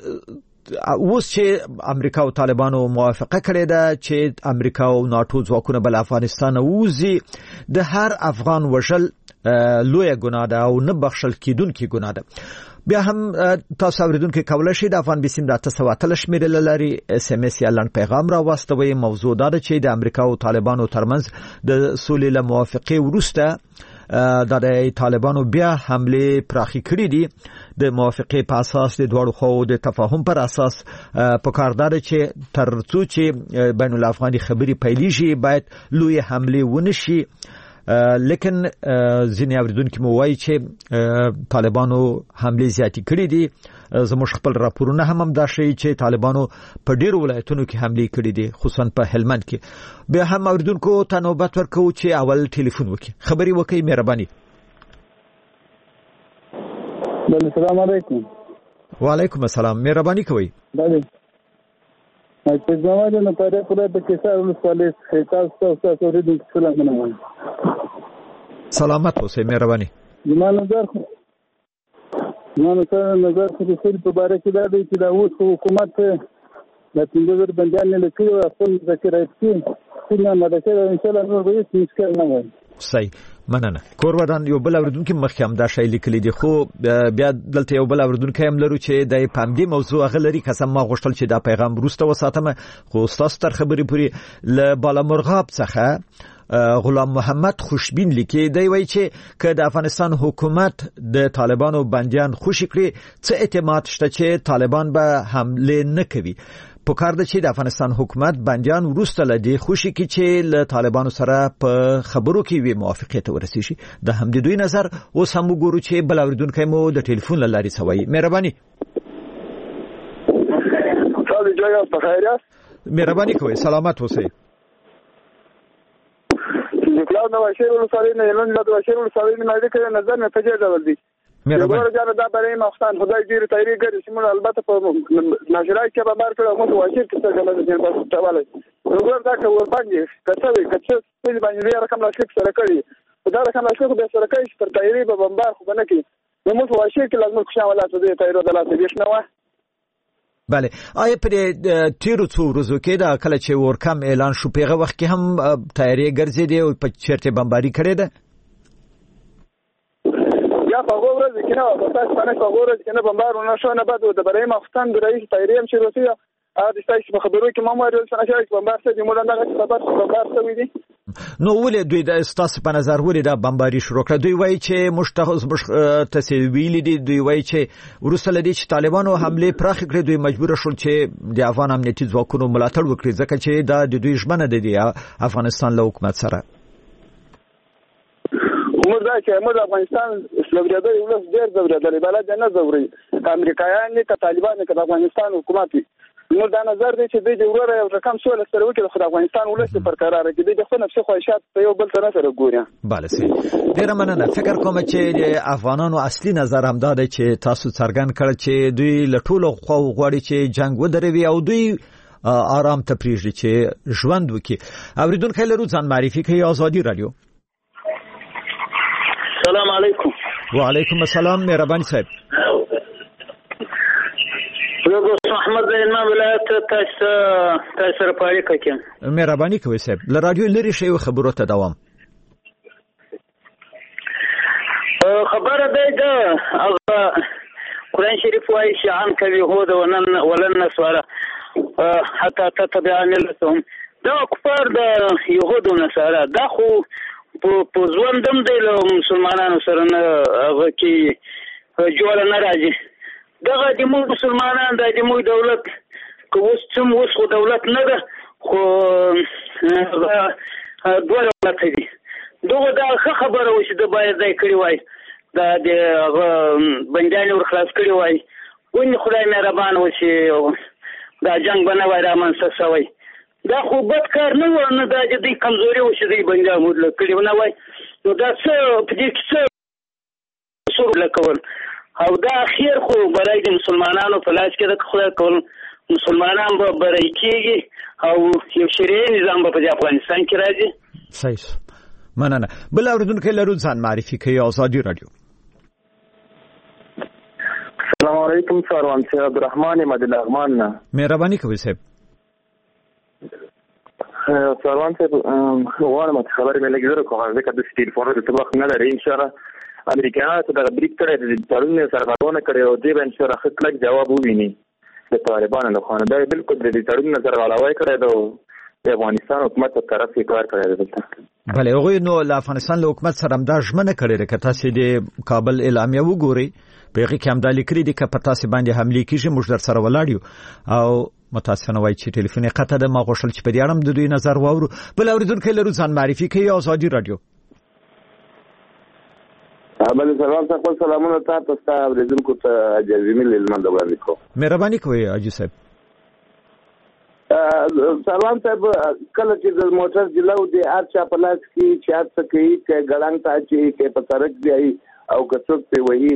اوس چې امریکا او طالبانو موافقه کړې ده چې امریکا او ناتو ځواکونه بل افغانستان ووزي د هر افغان وشل لوی ګناه ده او نه بخښل کیدونکې ګناه ده. بیا هم تاسو اوریدونکو کولای شئ د افغان بسیم د 313 شمیره لري اس ام اس یا لنډ پیغام را واستوي. موضوع دا ده چې د امریکا او طالبانو ترمنځ د سولې له موافقه وروسته د طالبانو بیا حمله پراخي کړې دي. د موافقه په اساس د دوړو خو د تفاهم پر اساس په کاردار چې ترڅو چې بین الافغاني خبري پیلېږي باید لوی حمله ونشي. لیکن ځینې اوریدونکو مو وایي چې طالبانو حمله زیاتې کړې دي زموږ خپل راپورونه هم دا شي چې طالبانو په ډیرو ولایتونو کې حمله کړې دي خصوصا په هلمند کې. به هم اوریدونکو ته نوبت ورکوي چې اول ټلیفون وکړي خبري وکړي مهرباني. السلام علیکم. وعلیکم السلام مهرباني کوي. بله چې زموږ نه پاره خدای په کې سره ولسواله تاسو اوریدونکو سلام. سلامت اوسئ مهرباني. زما نظر خو د سړي په باره کې دا دی چې دا اوس حکومت د 3000 بندیان نه لکه خپل ذکر راځي څنګه مدته ان شاء الله نور به هیڅ مشکل نه وي. صحیح مننه. کورودان یو بل اوریدونکو مخکې هم دا شی لیکلی دی خو بیا دلته یو بل اوریدونکو هم لرو چې د پامدې موضوع غلري قسم ما غوښتل چې دا پیغام وروسته وساتم خو تاسو تر خبرې پوری ل بالامرغاب څخه غلام محمد خوشبین لیکي دی وایي چې که د افغانستان حکومت د طالبانو بندیان خوشی کړي څه اعتماد شته چې طالبان به حمله نه کوي. په کار ده چې د افغانستان حکومت بندیان وروسته لدی خوشی کی چې له طالبانو سره په خبرو کې وی موافقت ورسیږي. د همدې دوی نظر اوس هم وګورو چې بل اوریدونکو مو د ټلیفون لاري سوي. مهرباني. تاسو جوړه په خیر یاست؟ مهرباني کوئ سلامت اوسئ. کلاو نو شهر ولسوالۍ نه یلون د شهر ولسوالۍ نه مې کړی نظر نه پجې ډول دي. مهرباني جان دا برای مختان خدای دې تیاری کړی چې موږ البته په ناشرای کې به بار کړو مو واجب څه غلط دي په تاواله. وګور دا که ور باندې کڅوي څه باندې رقم راشي سره کړی. دا رقم راشي به سره کوي چې تر تیاری به بمبار خو نه کی. نو مو واجب کې لازم خوشا ولات دې تیاری د لاسه دې شنو. بله آیا پر تیرو څو ورځو کې دا کله چې ورکم اعلان شو پیغه وخت کې هم تیاری ګرځیدي او په چیرته بمباری کړی ده؟ یا په غوړ کې نه په تاسو باندې په غوړ کې نه بمبارونه شو نه بعد د برای مختان د رئیس تیاری هم شروع شي. د تاسو خبرو کې ما ویل چې نشي بمبار څه د مولا دغه خبر بمبار څه وی دي. نو ولې دوی د استاس په نظر ولې دا بمباری شروع کړ؟ دوی وایي چې مشتخص تسویل دي. دوی وایي چې ورسره لدی چې طالبانو حمله پراخ کړې دوی مجبور شول چې د افغان امنیتي ځواکونو ملاتړ وکړي ځکه چې دا د دوی ژمنه ده دی افغانستان له حکومت سره. موږ دا چې موږ افغانستان سلوګریدل یو ډېر زبردل بلد نه زوري امریکایان نه ک طالبان نه ک افغانستان حکومت نو دا نظر دی چې د جوړه یو رقم سوال سره وکړي خو افغانستان ولست پر قرار کې د خپل نفسي خواهشات په یو بل سره سره ګوري. bale سي ډیر مننه. فکر کوم چې افغانانو اصلي نظر هم دا دی چې تاسو څرګند کړ چې دوی له ټولو خو غواړي چې جنگ ودروي او دوی آرام ته پریږدي چې ژوند وکړي. اوریدونکو لرو ځان معرفي کوي آزادي رادیو. السلام علیکم. وعلیکم السلام مهرباني صاحب. زه محمد امام ولایت تاسو سره پاره کوم. مهرباني کوي صاحب له رادیو لري شی خبرو ته دوام. خبره ده هغه قرآن شریف وایي چې عام کوي هود ولن نسواره حتی تتبع ملتهم. دا کفار د يهودو نصارا دا خو په ژوندم دی له مسلمانانو سره نه هغه کې جوړ نه راځي. دغه د مسلمانانو د موږ دولت که اوس څوم اوس خو دولت نه ده خو دوه دولت دي. دغه دا خبره و چې د باید ځای کړی وای دا د بندیان ورخلاص کړی وای ونی خدای مهربان و چې دا جنگ به نه وای رامنځته شوی. دا خو بد کار نه و نه دا د دې کمزوري و چې دوی بندیان مدله کړي نه وای. نو دا څه په دې کې څه سور لکول او دا اخیر خو برای د مسلمانانو په لاس کې د خدای کول مسلمانان به برای کېږي او یو شریعه نظام به په افغانستان کې راځي. صحیح مننه. بل اوریدونکو لرو ځان معرفي کوي آزادي رادیو. السلام علیکم سروان صاحب عبدالرحمن مدل لغمان. مهرباني کوي صاحب. سروان صاحب غواړم چې خبرې مې لګیږي کوم ځکه د ټلیفون د تبخ نه لري ان شاء الله امریکایانو ته د بریک کړي د تړون سرغړونه کړي او دې ان شاء الله خپل جواب وویني د طالبانو له خوا. دا بالکل د تړون سرغړاوی کړي د افغانستان حکومت په طرف کې کار کړی دی. بله هغه نو له افغانستان له حکومت سره هم دا ژمنه کړې ده که تاسو د کابل اعلامیه وګورئ په هغه کې هم دا لیکلي دي که په تاسو باندې حمله کیږي موږ در سره ولاړ یو او متاسفانه وایي چې ټلیفون قطع ده. ما غوښتل چې په دې اړه د دوی نظر واورو. بل اوریدونکو لرو ځان معرفي کوي آزادي رادیو. بل سلام تاسو سلامونه تاسو ته اوریدونکو ته جزیمل المند وړاندې کوم. مهرباني کوئ حاجی صاحب. سلام صاحب، کله چې د موټر جلو دی اچھا پلاس کی چات سکی کې ګړنګ تا چې کې په سرک دی او کڅوک په وਹੀ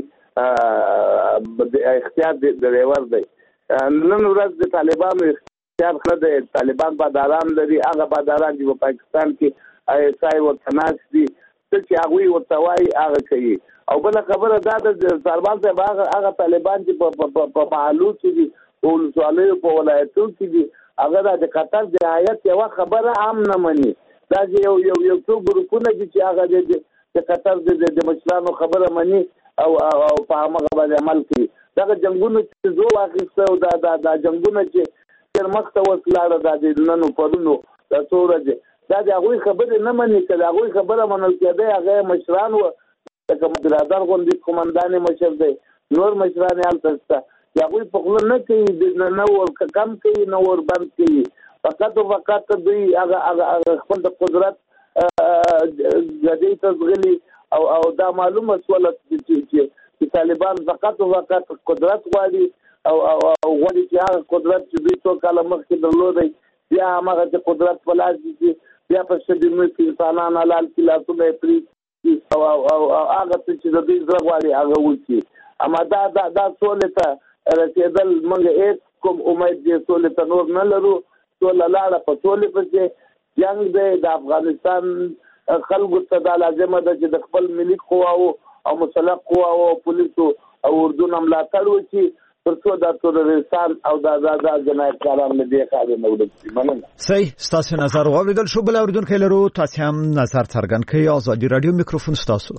اختیار د ډرایور دی. نن ورځ د طالبانو اختیار کړ د طالبان باداران لري، هغه باداران چې په پاکستان کې ایسای ورتناس دي چې هغه ورته وایي هغه کوي. او بل خبره دا د سرباز صاحب هغه طالبان چې په محلو کې دي او ولسوالیو په ولایتو کې دي هغه د قطر د آیت یو خبره عام نه مني. دا یو څو ګروپونه دي چې هغه د قطر د مشرانو خبره مني او په هغه باندې عمل کوي. دا جنگونه چې زو واخیسته او دا جنگونه چې تر مخته وسلاړه د نن پرونو د څورج دا د هغه خبره نه مني. چې هغه خبره منل کېده هغه مشران و د کومدرادار غوندي قومندان مشر دی، نور مشران هم تاسو هغه په خپل نه کوي، نه ور کم کوي، نه ور بند کوي. فقط دوی هغه خپل د قدرت جدي تزغلي او دا معلومه سوالت چې طالبان فقط قدرت غواړي او غواړي چې هغه قدرت چې دوی څو کاله مخکې درلودي بیا هغه د قدرت په لاس کې بیا په شدید کې انسانان حلال کې لاسونه پری او هغه چې د دوی زړه غواړي هغه وکړي. اما دا سوالته رسیدل موږ هیڅ کوم امید دې سولې ته نور نه لرو. سوله لاړه په سولې پسې جنگ دی. د افغانستان خلکو ته دا لازمه ده چې د خپل ملي قواو او مسلح قواو او پولیسو او اردو نه ملاتړ وکړي تر څو دا ترورستان او دا جنایتکاران نه دي کار نه وکړي. مننه. صحیح، ستاسو نظر واوریدل شو. بل اوریدونکو لرو تاسو هم نظر څرګند کړئ. آزادي رادیو میکروفون ستاسو.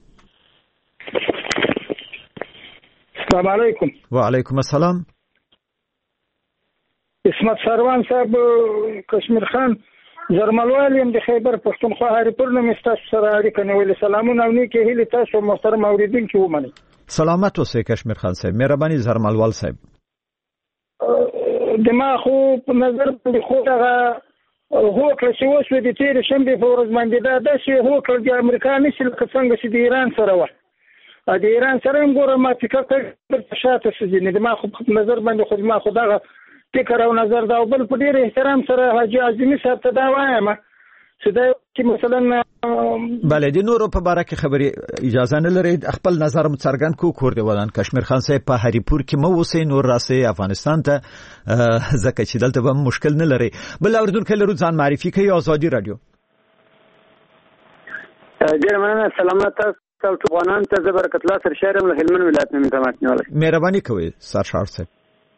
السلام علیکم. وعلیکم السلام. اسمت سروان صاحب، کشمیر خان زرملوالیم د خیبر پښتونخوا هریپور نه مستاس سره اړیکه نیولې. سلامونه او نیکه هیله تاسو محترم اوریدونکو ومنئ. سلامت اوسئ کشمیر خان صاحب. مهرباني زرملوال صاحب. دما خو په نظر باندې خو هغه هوکړه چې وشوه د تېرې شنبې په ورځ باندې دا داسې هوکړه د امریکا نشي لکه څنګه چې د ایران سره وه. د ایران سره هم ګوره ما فکر کړی شاته سځي دما خو په نظر باندې خو ما خو دغه فکر او نظر دا بل په ډیر احترام سره حاجی اعظمي صاحب ته دا وایم چې دا چې مثلا بله د نورو په باره کې خبرې اجازه نه لري. خپل نظر څرګند کو کور دی ودان کشمیر خان صاحب په هریپور کې مو وسې نور راسي افغانستان ته ځکه چې دلته به مشکل نه لري. بل اوریدونکو لرو ځان معرفي کوي. آزادي رادیو. ډیر مننه. سلامات تاسو افغانان ته برکت الله سرشار له هلمند ولایت نه تماس نیولای. مهرباني کوئ سرشار صاحب.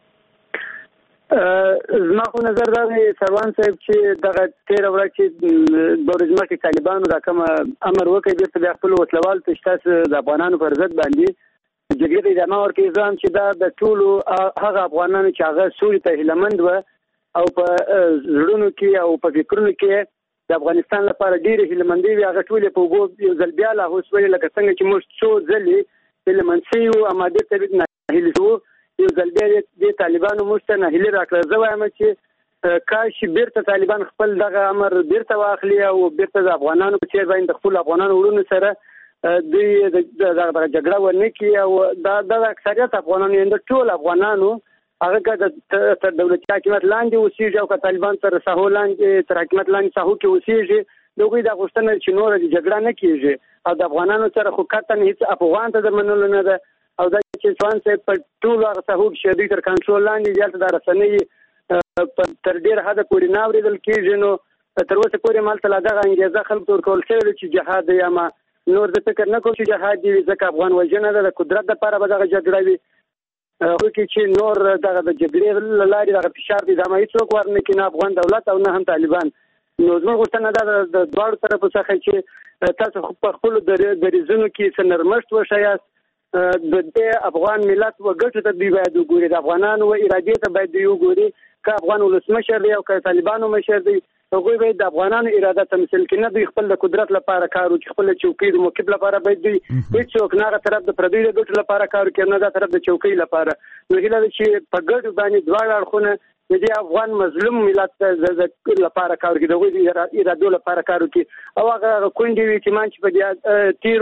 زما خو نظر دا دی سروان صاحب چې دغه تیر ورځ چې د ورځمه کې طالبانو دا کوم امر وکړي د خپل وسلوال تشتاس د افغانانو پر ضد باندې جګړه د ادامه ورکړي ځان چې دا د ټولو هغه افغانانو چې هغه سوري ته هلمند و او په زړونو کې او په فکرونو کې د افغانستان لپاره ډېر هلمندي وي هغه ټول په وګو یو ځل بیا لا هوسوي لکه څنګه چې موږ څو ځلې هلمندسي او اماده ته نه هلسو یو ځل بیا د طالبانو مشته نه هلي راکړه. زه وایم چې کاش بیرته طالبان خپل دغه امر بیرته واخلي او بیرته د افغانانو په څیر باندې خپل افغانانو ورونو سره دوی دغه جګړه ونه کړي او دا اکثریت افغانانو یې ټول افغانانو هغه تر دولتي حکومت لاندې اوسېږي او که طالبان تر ساحو لاندې تر حکومت لاندې ساحو کې اوسېږي دوی د غوښتنه چې نور د جګړه نه کیږي او د افغانانو سره خو کتن هیڅ افغان ته درمنل نه ده او دا چې ځوان صاحب په ټول هغه ساحو کې شدي تر کنټرول لاندې ځل د رسنۍ تر ډیر حد پورې ناوریدل کیږي. نو تر اوسه پورې مالته لا دغه انګیزه خلک تور کول شوی چې جهاد یا ما نور د فکر نه کوم چې جهاد دی ځکه افغان وجنه د قدرت لپاره به دغه جګړه وي خو چې نور دغه د جګړې لاري دغه فشار دي دا ما هیڅ څوک ورنه کې نه افغان دولت او نه هم طالبان. نو زموږ غوښتنه ده د دواړو طرفو څخه چې تاسو په خپل دریځونو کې سنرمشت وشئ د افغان ملت وګټو ته دی باید وګوري د افغانانو و ارادې ته باید دی وګوري که افغان ولسمشر دی او که طالبانو مشر دی هغوی باید د افغانانو اراده تمثیل کړي نه دوی خپل د قدرت لپاره کار وکړي خپل چوکۍ د موقف لپاره باید دوی هیڅوک نه هغه طرف د پردیو د ګټو لپاره کار وکړي نه دا طرف د چوکۍ لپاره. نو هیله ده چې په ګډو باندې دواړه اړخونه د دې افغان مظلوم ملت لپاره کار وکړي د هغوی د ارادو لپاره کار وکړي او هغه کونډې وي چې چې په تیرو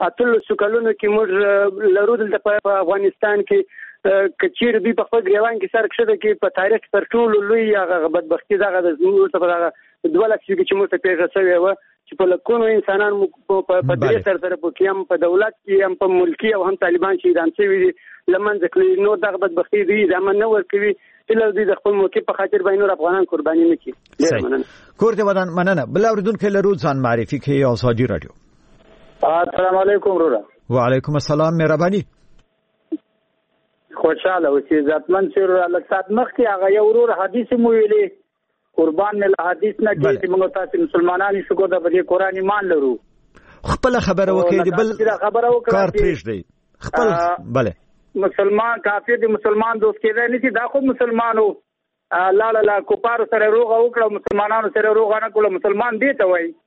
اتلسو کلونو کې موږ لرو دلته په افغانستان کې کچیر دوی په خپل ګریوان کې سر کښته کې په تاریخ تر ټولو لوی هغه بدبختي دغه د زموږ په دغه 2 لک چې موږ ته پیښه شوې و چې په لکونو انسانان په دې سره کې هم په دولت کې هم په ملکی او هم طالبان شهیدان شوي دي لمنځه کړي نو دغه بدبختي دوی ځمن نه ورکوي چې دوی د خپل موقع په خاطر باندې نور افغانان قرباني نه کړي. ډېر مننه. کور دې ودان مننه. بل اوریدونکو لرو ځان معرفي کوي ازادي رادیو. السلام علیکم ورور. وعلیکم السلام مهرباني. خوشاله اوسې ذاتمن چې لکسات مخ کې هغه یو ورور حدیث مو ویلي قربان مل حدیث نه کې چې موږ تاسو مسلمانانو شو د دې قرآن ایمان لرو. خپل خبره وکړي بل خبره وکړه کار پېښ دی خپل بله مسلمان کافر دی مسلمان دوست کېدای نشي دا خو مسلمانو لا کوپارو سره روغه وکړه مسلمانانو سره روغه نه کول مسلمان دی ته وایي.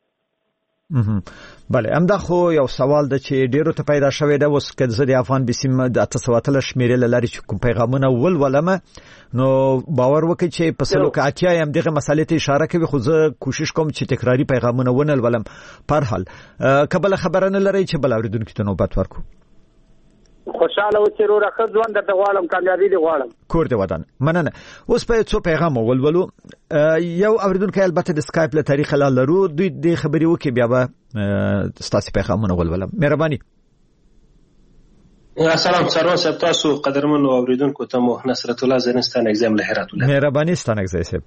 بله همدا خو یو سوال د چې ډیرو ته پیدا شوی د اوس که زه د افغان بسیم د 800 شمیرې لري چې کوم پیغامونه ولولم نو باور وکړئ چې په سلو کې اتیا هم دغه مسالې ته اشاره کوي خو زه کوشش کوم چې تکراری پیغامونه ونه ولولم. پر حال قبل خبره نه لري چې بل اوریدونکو ته نوبت ورکو. خوشاله و چې روره خځوند د غواړم کامیابی دی غواړم. کور دی ودان مننه. اوس په څو پیغام ولولو. یو اوریدونکو البته د سکایپ له طریقه لرو دوی د خبري وکي بیا به ستاسو پیغامونه ولولم. مهرباني. السلام سره صاحب تاسو قدرمن اوریدونکو ته مو نصرت الله زنستان اگزام له هرات ولر. مهرباني ستانه اگزای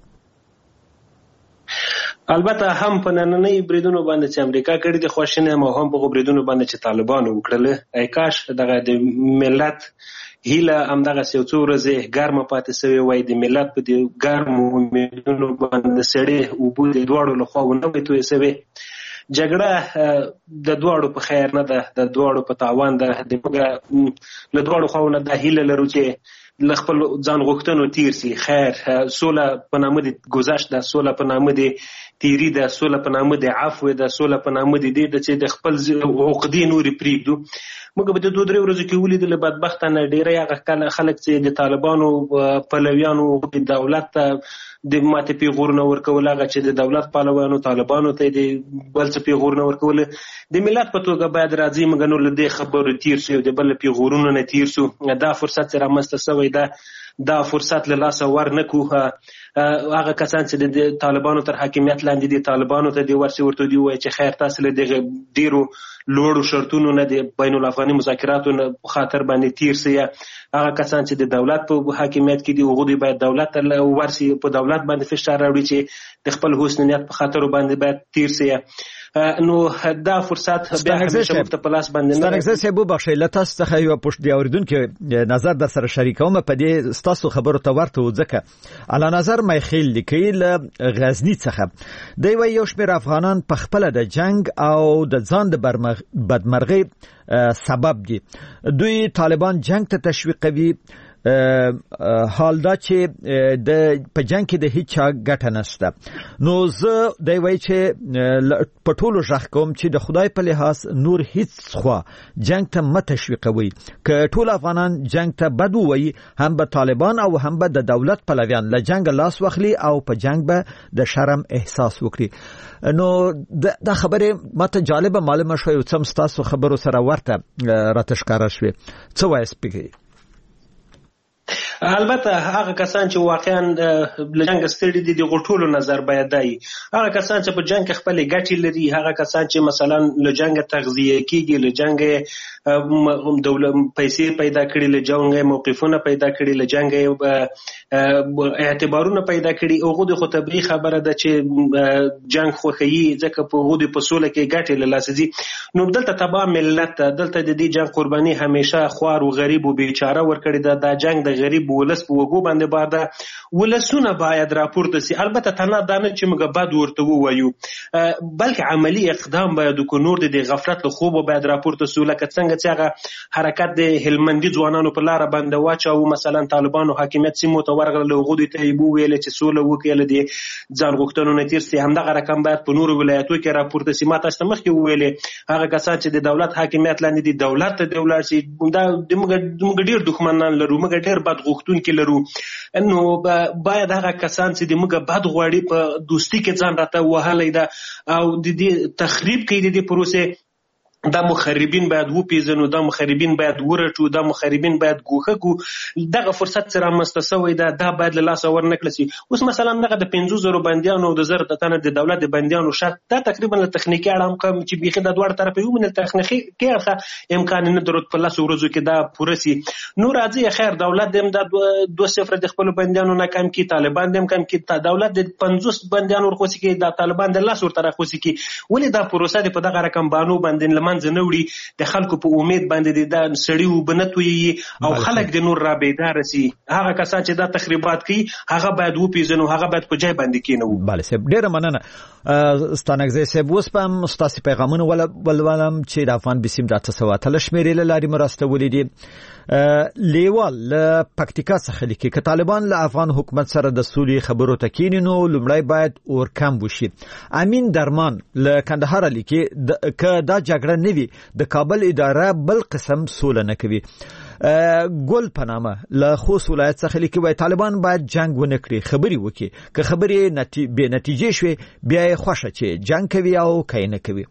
البته هم په نننۍ بریدونو باندې چې امریکا کړی د خوښنه مو هم په بریدونو باندې چې طالبان وکړل ای کاش دغه د ملت هیله هم دغه څو ورځې ګرمه پاتې سوی وای د ملت په د ګرمو بریدونو باندې سړې او بو د دوړو له خوا نه وي توې سوی جګړه د دوړو په خیر نه ده د دوړو په تاوان ده د له دوړو خوا نه د هیله لرو چې لخپل ځان غوښتنو تیر سي خیر سوله په نامه د گذشت ده سوله په نامه د تیری ده سوله په نامه د عفو ده سوله په نامه د دې چې د خپل عقدې نوري پریږدو. موږ به د 2-3 ورځې کې ولیدل بدبختانه ډیری هغه خلک چې د طالبانو پلویانو د دولت د ماته پیغورونه ورکول هغه چې د دولت پلویانو طالبانو ته د بل څه پیغورونه ورکول د ملت په توګه باید راځي موږ نور له دې خبرو تیر شو د بل پیغورونو نه تیر شو دا فرصت سره رامسته شوی دا فرصت له لاسه ورنکو. هغه کسان چې د طالبانو تر حاکمیت لاندې دي طالبانو ته دی ورته دی وای چې خیر تاسو له دغه ډیرو لوړو شرطونو نه د بین الافغاني مذاکراتو په خاطر باندې تیر سي. هغه کسان چې د دولت په حاکمیت کې دي هغه باید دولت ورسي په دولت باندې فشار راوړي چې د خپل حسنیت په خاطر باندې باید تیر سي. نو دا فرصت بیا همیشه په پلاس باندې نه ستنګزه سه بو بخښه لته څخه یو پښت دی اوریدونکو نظر در سره شریکوم په دې ستاسو خبرو ته ورته وځکه علا نظر مې خیل لیکي ل غزنی څخه دی وی یو شمېر افغانان په خپل د جنگ او د ځان د بدمرغي سبب دي دوی طالبان جنگ ته تشویقوي حال دا چې د په جنگ کې د هیڅ ګټه نشته. نو زه دی وای چې په ټولو ځخ کوم چې د خدای په لحاظ نور هیڅ خو جنگ ته متشویقوي ک ټول افغانان جنگ ته بد وای هم به طالبان او هم به د دولت پلویان له جنگ لاس واخلي او په جنگ به د شرم احساس وکړي. نو دا خبره ماته جالبه معلومه شوه او څم تاسو خبرو سره ورته راتشکاره شوه څه وایي سپیږي. البته هغه کسان چې واقعا له جنگ ستړي دي د غټولو نظر باید دی هغه کسان چې په جنگ خپل ګټي لري هغه کسان چې مثلا له جنگ تغذیه کیږي له جنگ دولت پیسې پیدا کړي له جنگ موقفونه پیدا کړي له جنگ اعتبارونه پیدا کړي هغه د خطبي خبره ده چې جنگ خوخی ځکه په هغه د پسوله کې ګټي له لاسدي. نو دلته تبع ملت دلته د دې جنگ قرباني همیشه خوار او غریب او بیچاره ور کړی ده د جنگ د غریب ولس په وګو باندې باندې ولسونه باید راپورته سي. البته تنه دانه چې موږ بعد ورته وایو بلکې عملی اقدام باید وکړو نور د غفلت له خوب باید راپورته سو لکه څنګه چې هغه حرکت د هلمندي ځوانانو په لار باندې واچو مثلا طالبانو حاکمیت سیمو ته ورغله غوډي ته یې ویل چې سوله وکړي دي ځان غوښتنو نه تیر سي همدغه رقم باید په نور ولایتو کې راپورته سي. ماته ست مخکې ویلې هغه کسان چې د دولت حاکمیت لاندې دي دولت ته دولت سي دا د موږ ډیر دښمنان لرو موږ ډیر بد غوښتون کې لرو. نو باید هغه کسان چې د موږ بد غواړي په دوستي کې ځان راته وهلې ده او د دې تخریب کوي د دې پروسه دا مخربین باید وپیژنو، دا مخربین باید ورټو، دا مخربین باید ګوښه کو. دغه فرصت سره رامنځته شوی دا باید له لاسه ورنکړل شي. اوس مثلا دغه د 500 بندیانو او د 1000 تنه د دولت د بندیانو شرط دا تقریبا له تخنیکی اړه کوم چې بیخي د دوړ طرف یو من تخنیکی کې امکان نه درود په لاس ورځو کې دا پوره سي. نو راځي خیر دولت دیم د 2-0 د خپل بندیانو نه کم کی، طالبان دیم کم کی، دولت د 50 بندیانو ورخوسي کې د طالبان د لاس ورته راخوسي کې. ولې دا پروسه په دغه رقم بانو باندې لمنځه نه وړي؟ د خلکو په امید باندې د سړی وبنتوي او خلک د نور را بیدار سي. هغه کسان چې دا تخریبات کوي هغه باید وپیژنو، هغه باید په ځای باندې کینو. بله صاحب ډیره مننه ستانګزی صاحب. اوس په ستاسو پیغامونه ولولم چې د افغان بسیم د 300 شمیرې لاري مرستولې دي. لیوال له پکتیکا څخه لیکي چې طالبان له افغان حکومت سره د سولې خبرو تکینی نو لومړی باید اور کم وشي. امین درمان له کندهار لیکي که دا جګړه نه وي د کابل اداره بل قسم سوله نه کوي. ګل پنامه له خوست ولایت څخه لیکي وای طالبان باید جنگ ونه کړي، خبري وکړي، که خبري به نتیجه شوي بیا خوښه چې جنگ کوي او کینه کوي.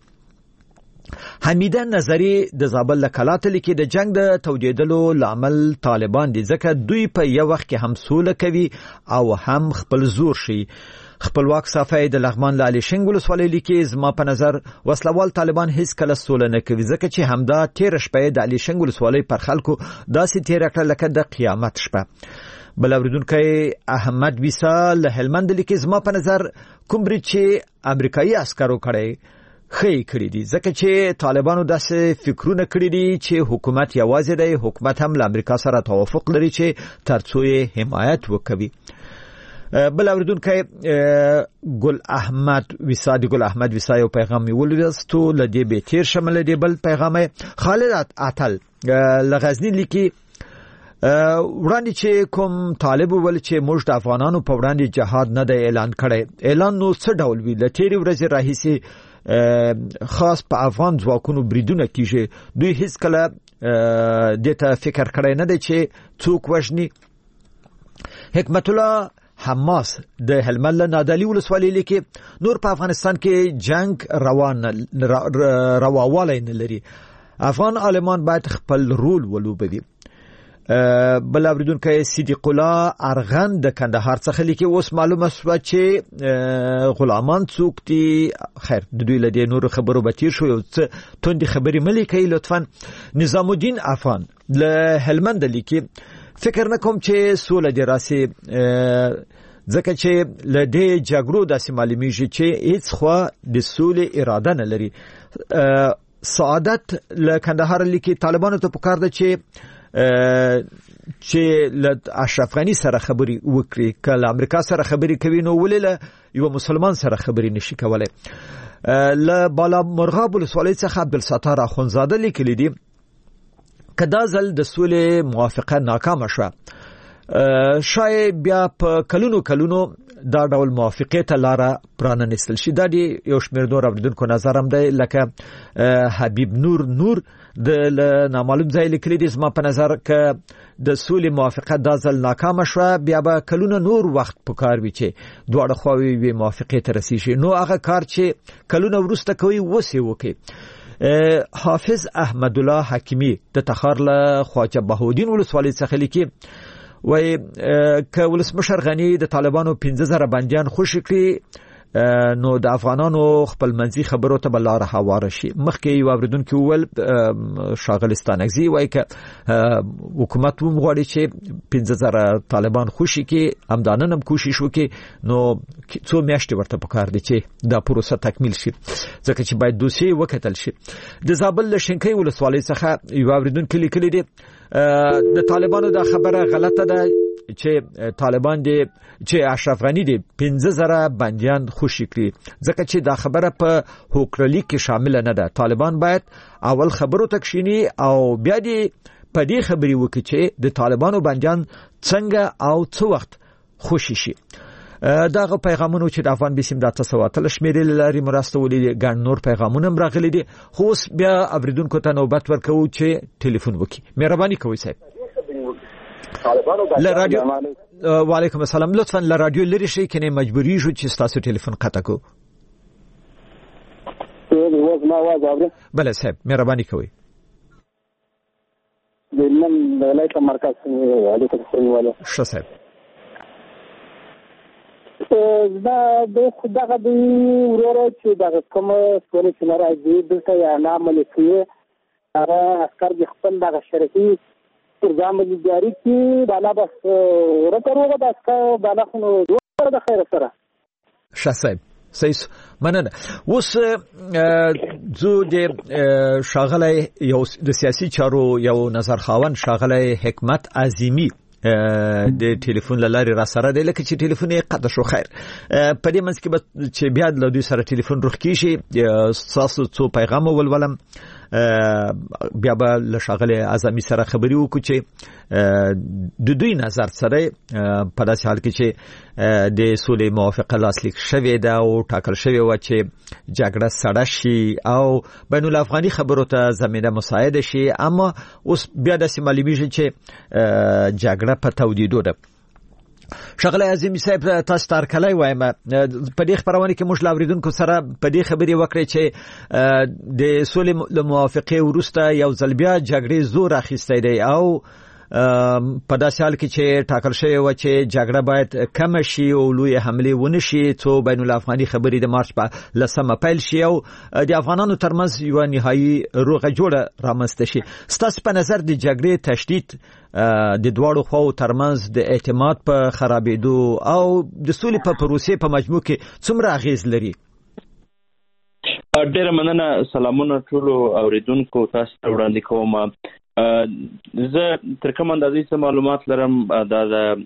حمیده نظری د زابل له کلات لیکي د جنگ د توجیدلو لامل طالبان دي ځکه دوی په یو وخت کې هم سوله کوي او هم خپل زور شي. خپلواک صافی د لغمان له علي شنګ ولسوالۍ لیکي زما په نظر وسلوال طالبان هیڅ کله سوله نه کوي ځکه چې همدا تیر شپه د علي شنګ ولسوالۍ پر خلکو داسې تیر کړل لکه د قیامت شپه. بل اوریدونکو احمد ویسا له هلمند لیکي زما په نظر کوم برید چې امریکایي عسکرو کړی خې کړی دي ځکه چې طالبانو داسې فکرونه کړی دي چې حکومت یوازې دی، حکومت هم له امریکا سره توافق لري چې ترڅو یې حمایت وکوي. بل اوریدونکو ګل احمد ویسا یو پیغام ولوستو لدی به تیر شمل دی. بل پیغام خالد عتل لغزنی لیکي وړاندې چې کوم طالب ول چې موږ د افغانانو په وړاندې جهاد نه دی اعلان کړی، اعلان نو څه ډول وی د تیری ورځې راهیسي خاص په افغان ځواکونو بریدونه کیږي، دوی هیڅ کله دته فکر کړی نه دی چې څوک وژني. حکمت الله حماس د هلمند نادعلي ولسوالۍ لیکي نور په افغانستان کې جنگ رواوالی نه لري، افغان عالمان باید خپل رول ولوبوي. بل اوریدونکو صدیق الله ارغن د کندهار څخه لیکي اوس معلومه شوه چې غلامان څوک دي. خیر د دوی لدی نور خبرو به تیر شو، یو څه توندې خبرې ملي کوي لطفا. نظام الدین افغان له هلمند لیکي فکر نکوم چې سوله دی راسي ځکه چې له دې جګړو داسې معلومیږي چې هیڅ خوا د سولې اراده نه لري. سعادت له کندهار لیکي طالبانو ته پکار ده چې له اشرف غنی سره خبري وکړي، کله امریکا سره خبري کوي نو ولې له یو مسلمان سره خبري نشي کولای. له بالا مرغاب ولسوالۍ څخه عبدالستار اخونزاده لیکلي دي کدا ځل د سولې موافقه ناکامه شوه، شاید بیا په کلونو دا ډول موافقه ته لاره پراننستل شي. دا دی یو شمېر نور اوریدونکو نظر هم دی لکه حبیب نور د نامعلوم ځای لیکلي دي زما په نظر که د سولې موافقه دا ځل ناکامه شوه بیا به کلونه نور وخت پکار وي چې دواړه خواوې به موافقه ته رسیږي، نو هغه کار چې کلونه وروسته کوي وسې وکړي. حافظ احمد الله حکیمی د تخار له خواجه بهاءالدین ولسوالۍ څخه لیکي وای که ولسمشر غنی د طالبانو 15000 بندیان خوشی کړي نو د افغانانو خپل منځي خبرو ته بلاره هواره شي. مخکې یو اوریدونکو ول شاغلستانګزي وای که حکومت هم غواړي چې 15000 طالبان خوشی کړي همدانن هم کوشش وکړي نو څو میاشتې ورته پکار دي چې دا پروسه تکمیل شي ځکه چې باید دوسیه وکتل شي. د زابل له شینکۍ ولسوالۍ څخه یو اوریدونکو لیکلي دي د طالبانو دا خبره غلطه ده چې طالبان دي چې اشرف غنی دي 15000 بندیان خوشی کړي ځکه چې دا خبره په هوکرلی کې شامل نه ده. طالبان باید اول خبرو تکشینی او بیا دي په دې خبري وکړي چې د طالبانو بندیان څنګه او څو وخت خوشی شي. داغه پیغامونه چې د افغان بسیم د 300 شمیرې لري مرستولې ګڼ نور پیغامونه راغلي دي خو بیا اوریدونکو ته نوبت ورکوي چې ټلیفون وکړي. مهرباني کوئ صاحب. لرادیو وعلیکم السلام لطفا لرادیو لری شي کنه مجبوری شو چې تاسو ټلیفون قطع کو. واز ما واز اوري بله صاحب مهرباني کوي من ولایت مرکز علیکم السلام ولا ښه صاحب دا د خدغه د ورور چې د کوم څونه چې راځي دلته یا نامل کوي هغه عسكر د خپل دغه شرکي پروګرام جاری کی بالا بس ورته دا بالا خو د خیر سره ښه صاحب صحیح مننه. اوس زه د شاغلی یو د سیاسي چارو یو نظر خاوند شاغلی حکمت عظیمی د ټلیفون لاري را سره دی لکه چې ټلیفون یې قطع شو. خیر په دې منځ کې چې بیا د دوی سره ټلیفون روخ کیږي تاسو څو پیغام ولولم بیا به له شاغلی اعظمي سره خبري وکړو چې د دوی نظر سره په داسې حال کې چې د سولې موافقه لاسلیک شوې ده او ټاکل شوې و چې جګړه سړه شي او بین الافغاني خبرو ته زمينه مساعده شي، اما اوس بیا داسې معلومیږي چې جګړه په تودیدو ده. شغله عظیمی صاحب تاسو تر کله وایم په دې خبرونه کې موږ لاوریدونکو سره په دې خبرې وکړې چې د سولې موافقه ورسته یو ځل بیا جګړې زور اخیستی دی او په داسې حال کې چې ټاکل شوی و چې جګړه باید کم شي او لوی حمله ونه شي څو بین الافغاني خبرې د مارچ په 10 پیل شي او د افغانانو ترمنځ یو نهایی روغه جوړه رامنځته شي. ستاسو په نظر د جګړې تشدید د دواړو خواو ترمنځ د اعتماد په خرابېدو او د سولې په پروسې په مجموع کې څومره اغیز لري؟ ډېر مننه. سلامونه ټولو اوریدونکو تاسو ته وړاندې کوم. زه تر کوم اندازې څه معلومات لرم د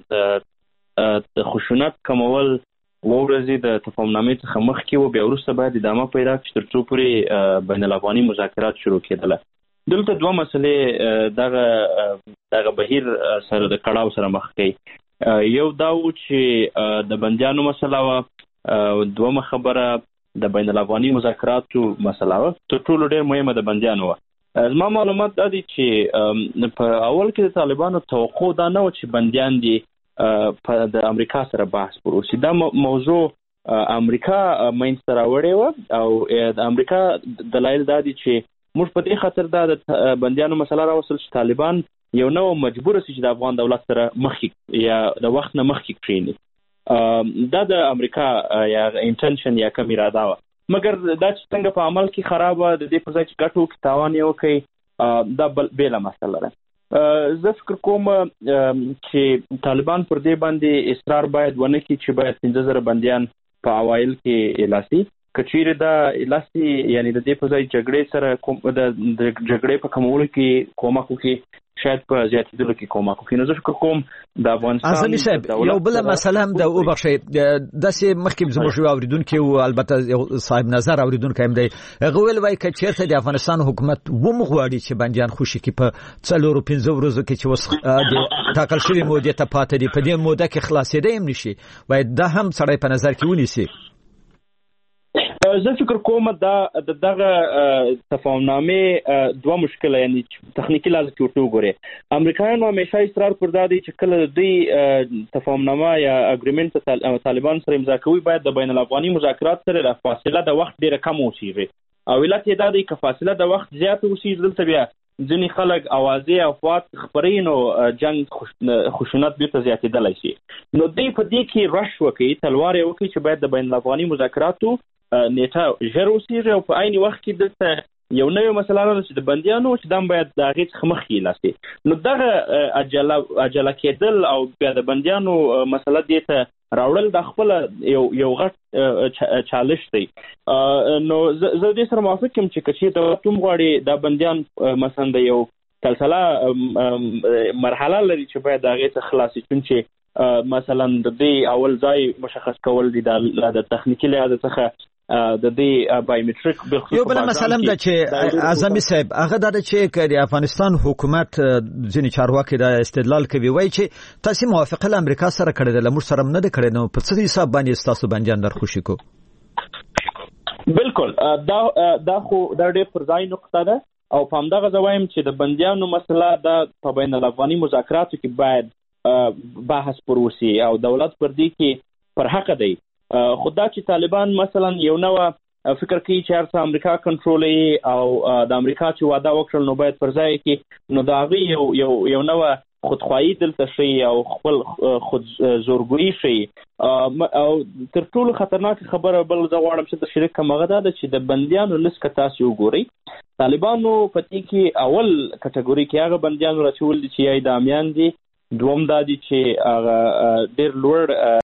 خشونت کمول ورځې د تفاهمنامې څخه مخکې و بیا وروسته باید ادامه پیدا کړي تر څو پورې بین الافغاني مذاکرات شروع کېدله. دلته دوه مسلې دغه بهیر سره د کړاو سره مخ کوي. یو دا و چې د بندیانو مسله و، دومره خبره د بین الافغاني مذاکراتو مسله و، تر ټولو ډېر مهمه د بندیانو و. زما معلومات دا دي چې په اول کې د طالبانو توقع دا نه و چې بندیان دي د امریکا سره بحث وکړي. دا موضوع امریکا مینځته راوړې و او د امریکا دلایل دا دي چې موږ په دې خاطر دا د بندیانو مسله راوستل چې طالبان یو نو مجبور شي چې د افغان دولت سره مخکې یا د وخت نه مخکې کړي. دا د امریکا یا انټنشن یا کوم اراده و، مګر دا چې څنګه په عمل کې خراب د دې په ځای چې ګټو کې تاوان یې وکړي دا بیله مسله ده. زه فکر کوم چې طالبان پر دې باندې اصرار باید ونه کړي چې باید 15,000 بندیان په اوایل کې لاسي کچیر دا لاسي، یعنی د دې په ځای جګړې سره د جګړې په کمولو کې کومک وکړي، شاید په زیاتېدلو کې کومک وکړي. نو زه فکر کوم د افغانستان اعظمي صاحب یو بل مسله هم د وبخښي داسې مخکې زموږ اوریدونکو او البته صاحب نظر اوریدونکو هم دی هغه ویل وای چې چیرته د افغانستان حکومت ومغواړي چې بندیان خوشي کې په 4-5 ورځو کې چې وس د ټاکل شوی مودې ته پاتې دي په دې موده کې خلاصېدای هم نشي، باید دا هم سړی په نظر کې ونیسي. زه فکر کوم دا دغه تفاهمنامې دوه مشکله، یعنی تخنیکی لحاظ کې ورته وګورئ. امریکایانو همیشه اصرار پر دا دی چې کله دوی تفاهمنامه یا اګریمنت طالبان سره امضا کوي باید د بین الافغاني مذاکرات سره فاصله د وخت ډیره کم اوسېږي او علت یې دا دی که فاصله د وخت زیات اوسېږي دلته بیا ځینې خلک اوازې او افواج خپروي نو جنگ خشونت بیرته زیاتېدلی شي. نو دوی په دې کې رش وکړي، تلوار یې وکړي چې باید د بین الافغاني مذاکراتو نیټه ژر اوسېږي او په عین وخت کې دلته یو نوې مسله ده چې د بندیانو چې دم باید د هغې څخه مخکې لاسي. نو دغه عجله کېدل او بیا د بندیانو مسله دې ته راوړل د خپل یو غټ چالش دی. نو زه دې سره موافق یم چې کچې دولت هم غواړي دا بندیان مثلا د یو سلسله مرحله لري چې باید د هغې څخه خلاصي، چونچې مثلا د دې اول ځای مشخص کول دي د تخنیکي لحاظ څخه د دې بایومټریک یو بل مسله ده چې اعظمي صاحب هغه دا چې د افغانستان حکومت ځینې چارواکي دا استدلال کوي وایي چې تاسو موافقه له امریکا سره کړې ده لمر سره نه ده کړې، نو په څه حساب باندې تاسو بندیان درخوشي کو؟ بالکل دا خو دا ډېر پر ځای نقطه ده او په همدغه ځای وایم چې د بندیانو مسله د په بین الافغاني مذاکراتو کې باید بحث پر وسی او دولت پر دې کې پر حق دی. خدا چې طالبان مثلا یو نوې فکر کوي چې هر څه امریکا کنټرولوي او د امریکا چې وعده وکړل نو باید پر ځای کې نو د هغې یو نوه خودخواهي دلته شي او خپل خود زورګویي شي. او تر ټولو خطرناکه خبره بل زه غواړم چې د شریک کوم هغه دا ده چې د بندیانو لست که تاسو وګورئ، طالبانو په دې کې اول کټګوري کې هغه بندیان راچول دي چې یا اعدامیان دي، دوم دا دي چې هغه ډېر لوړ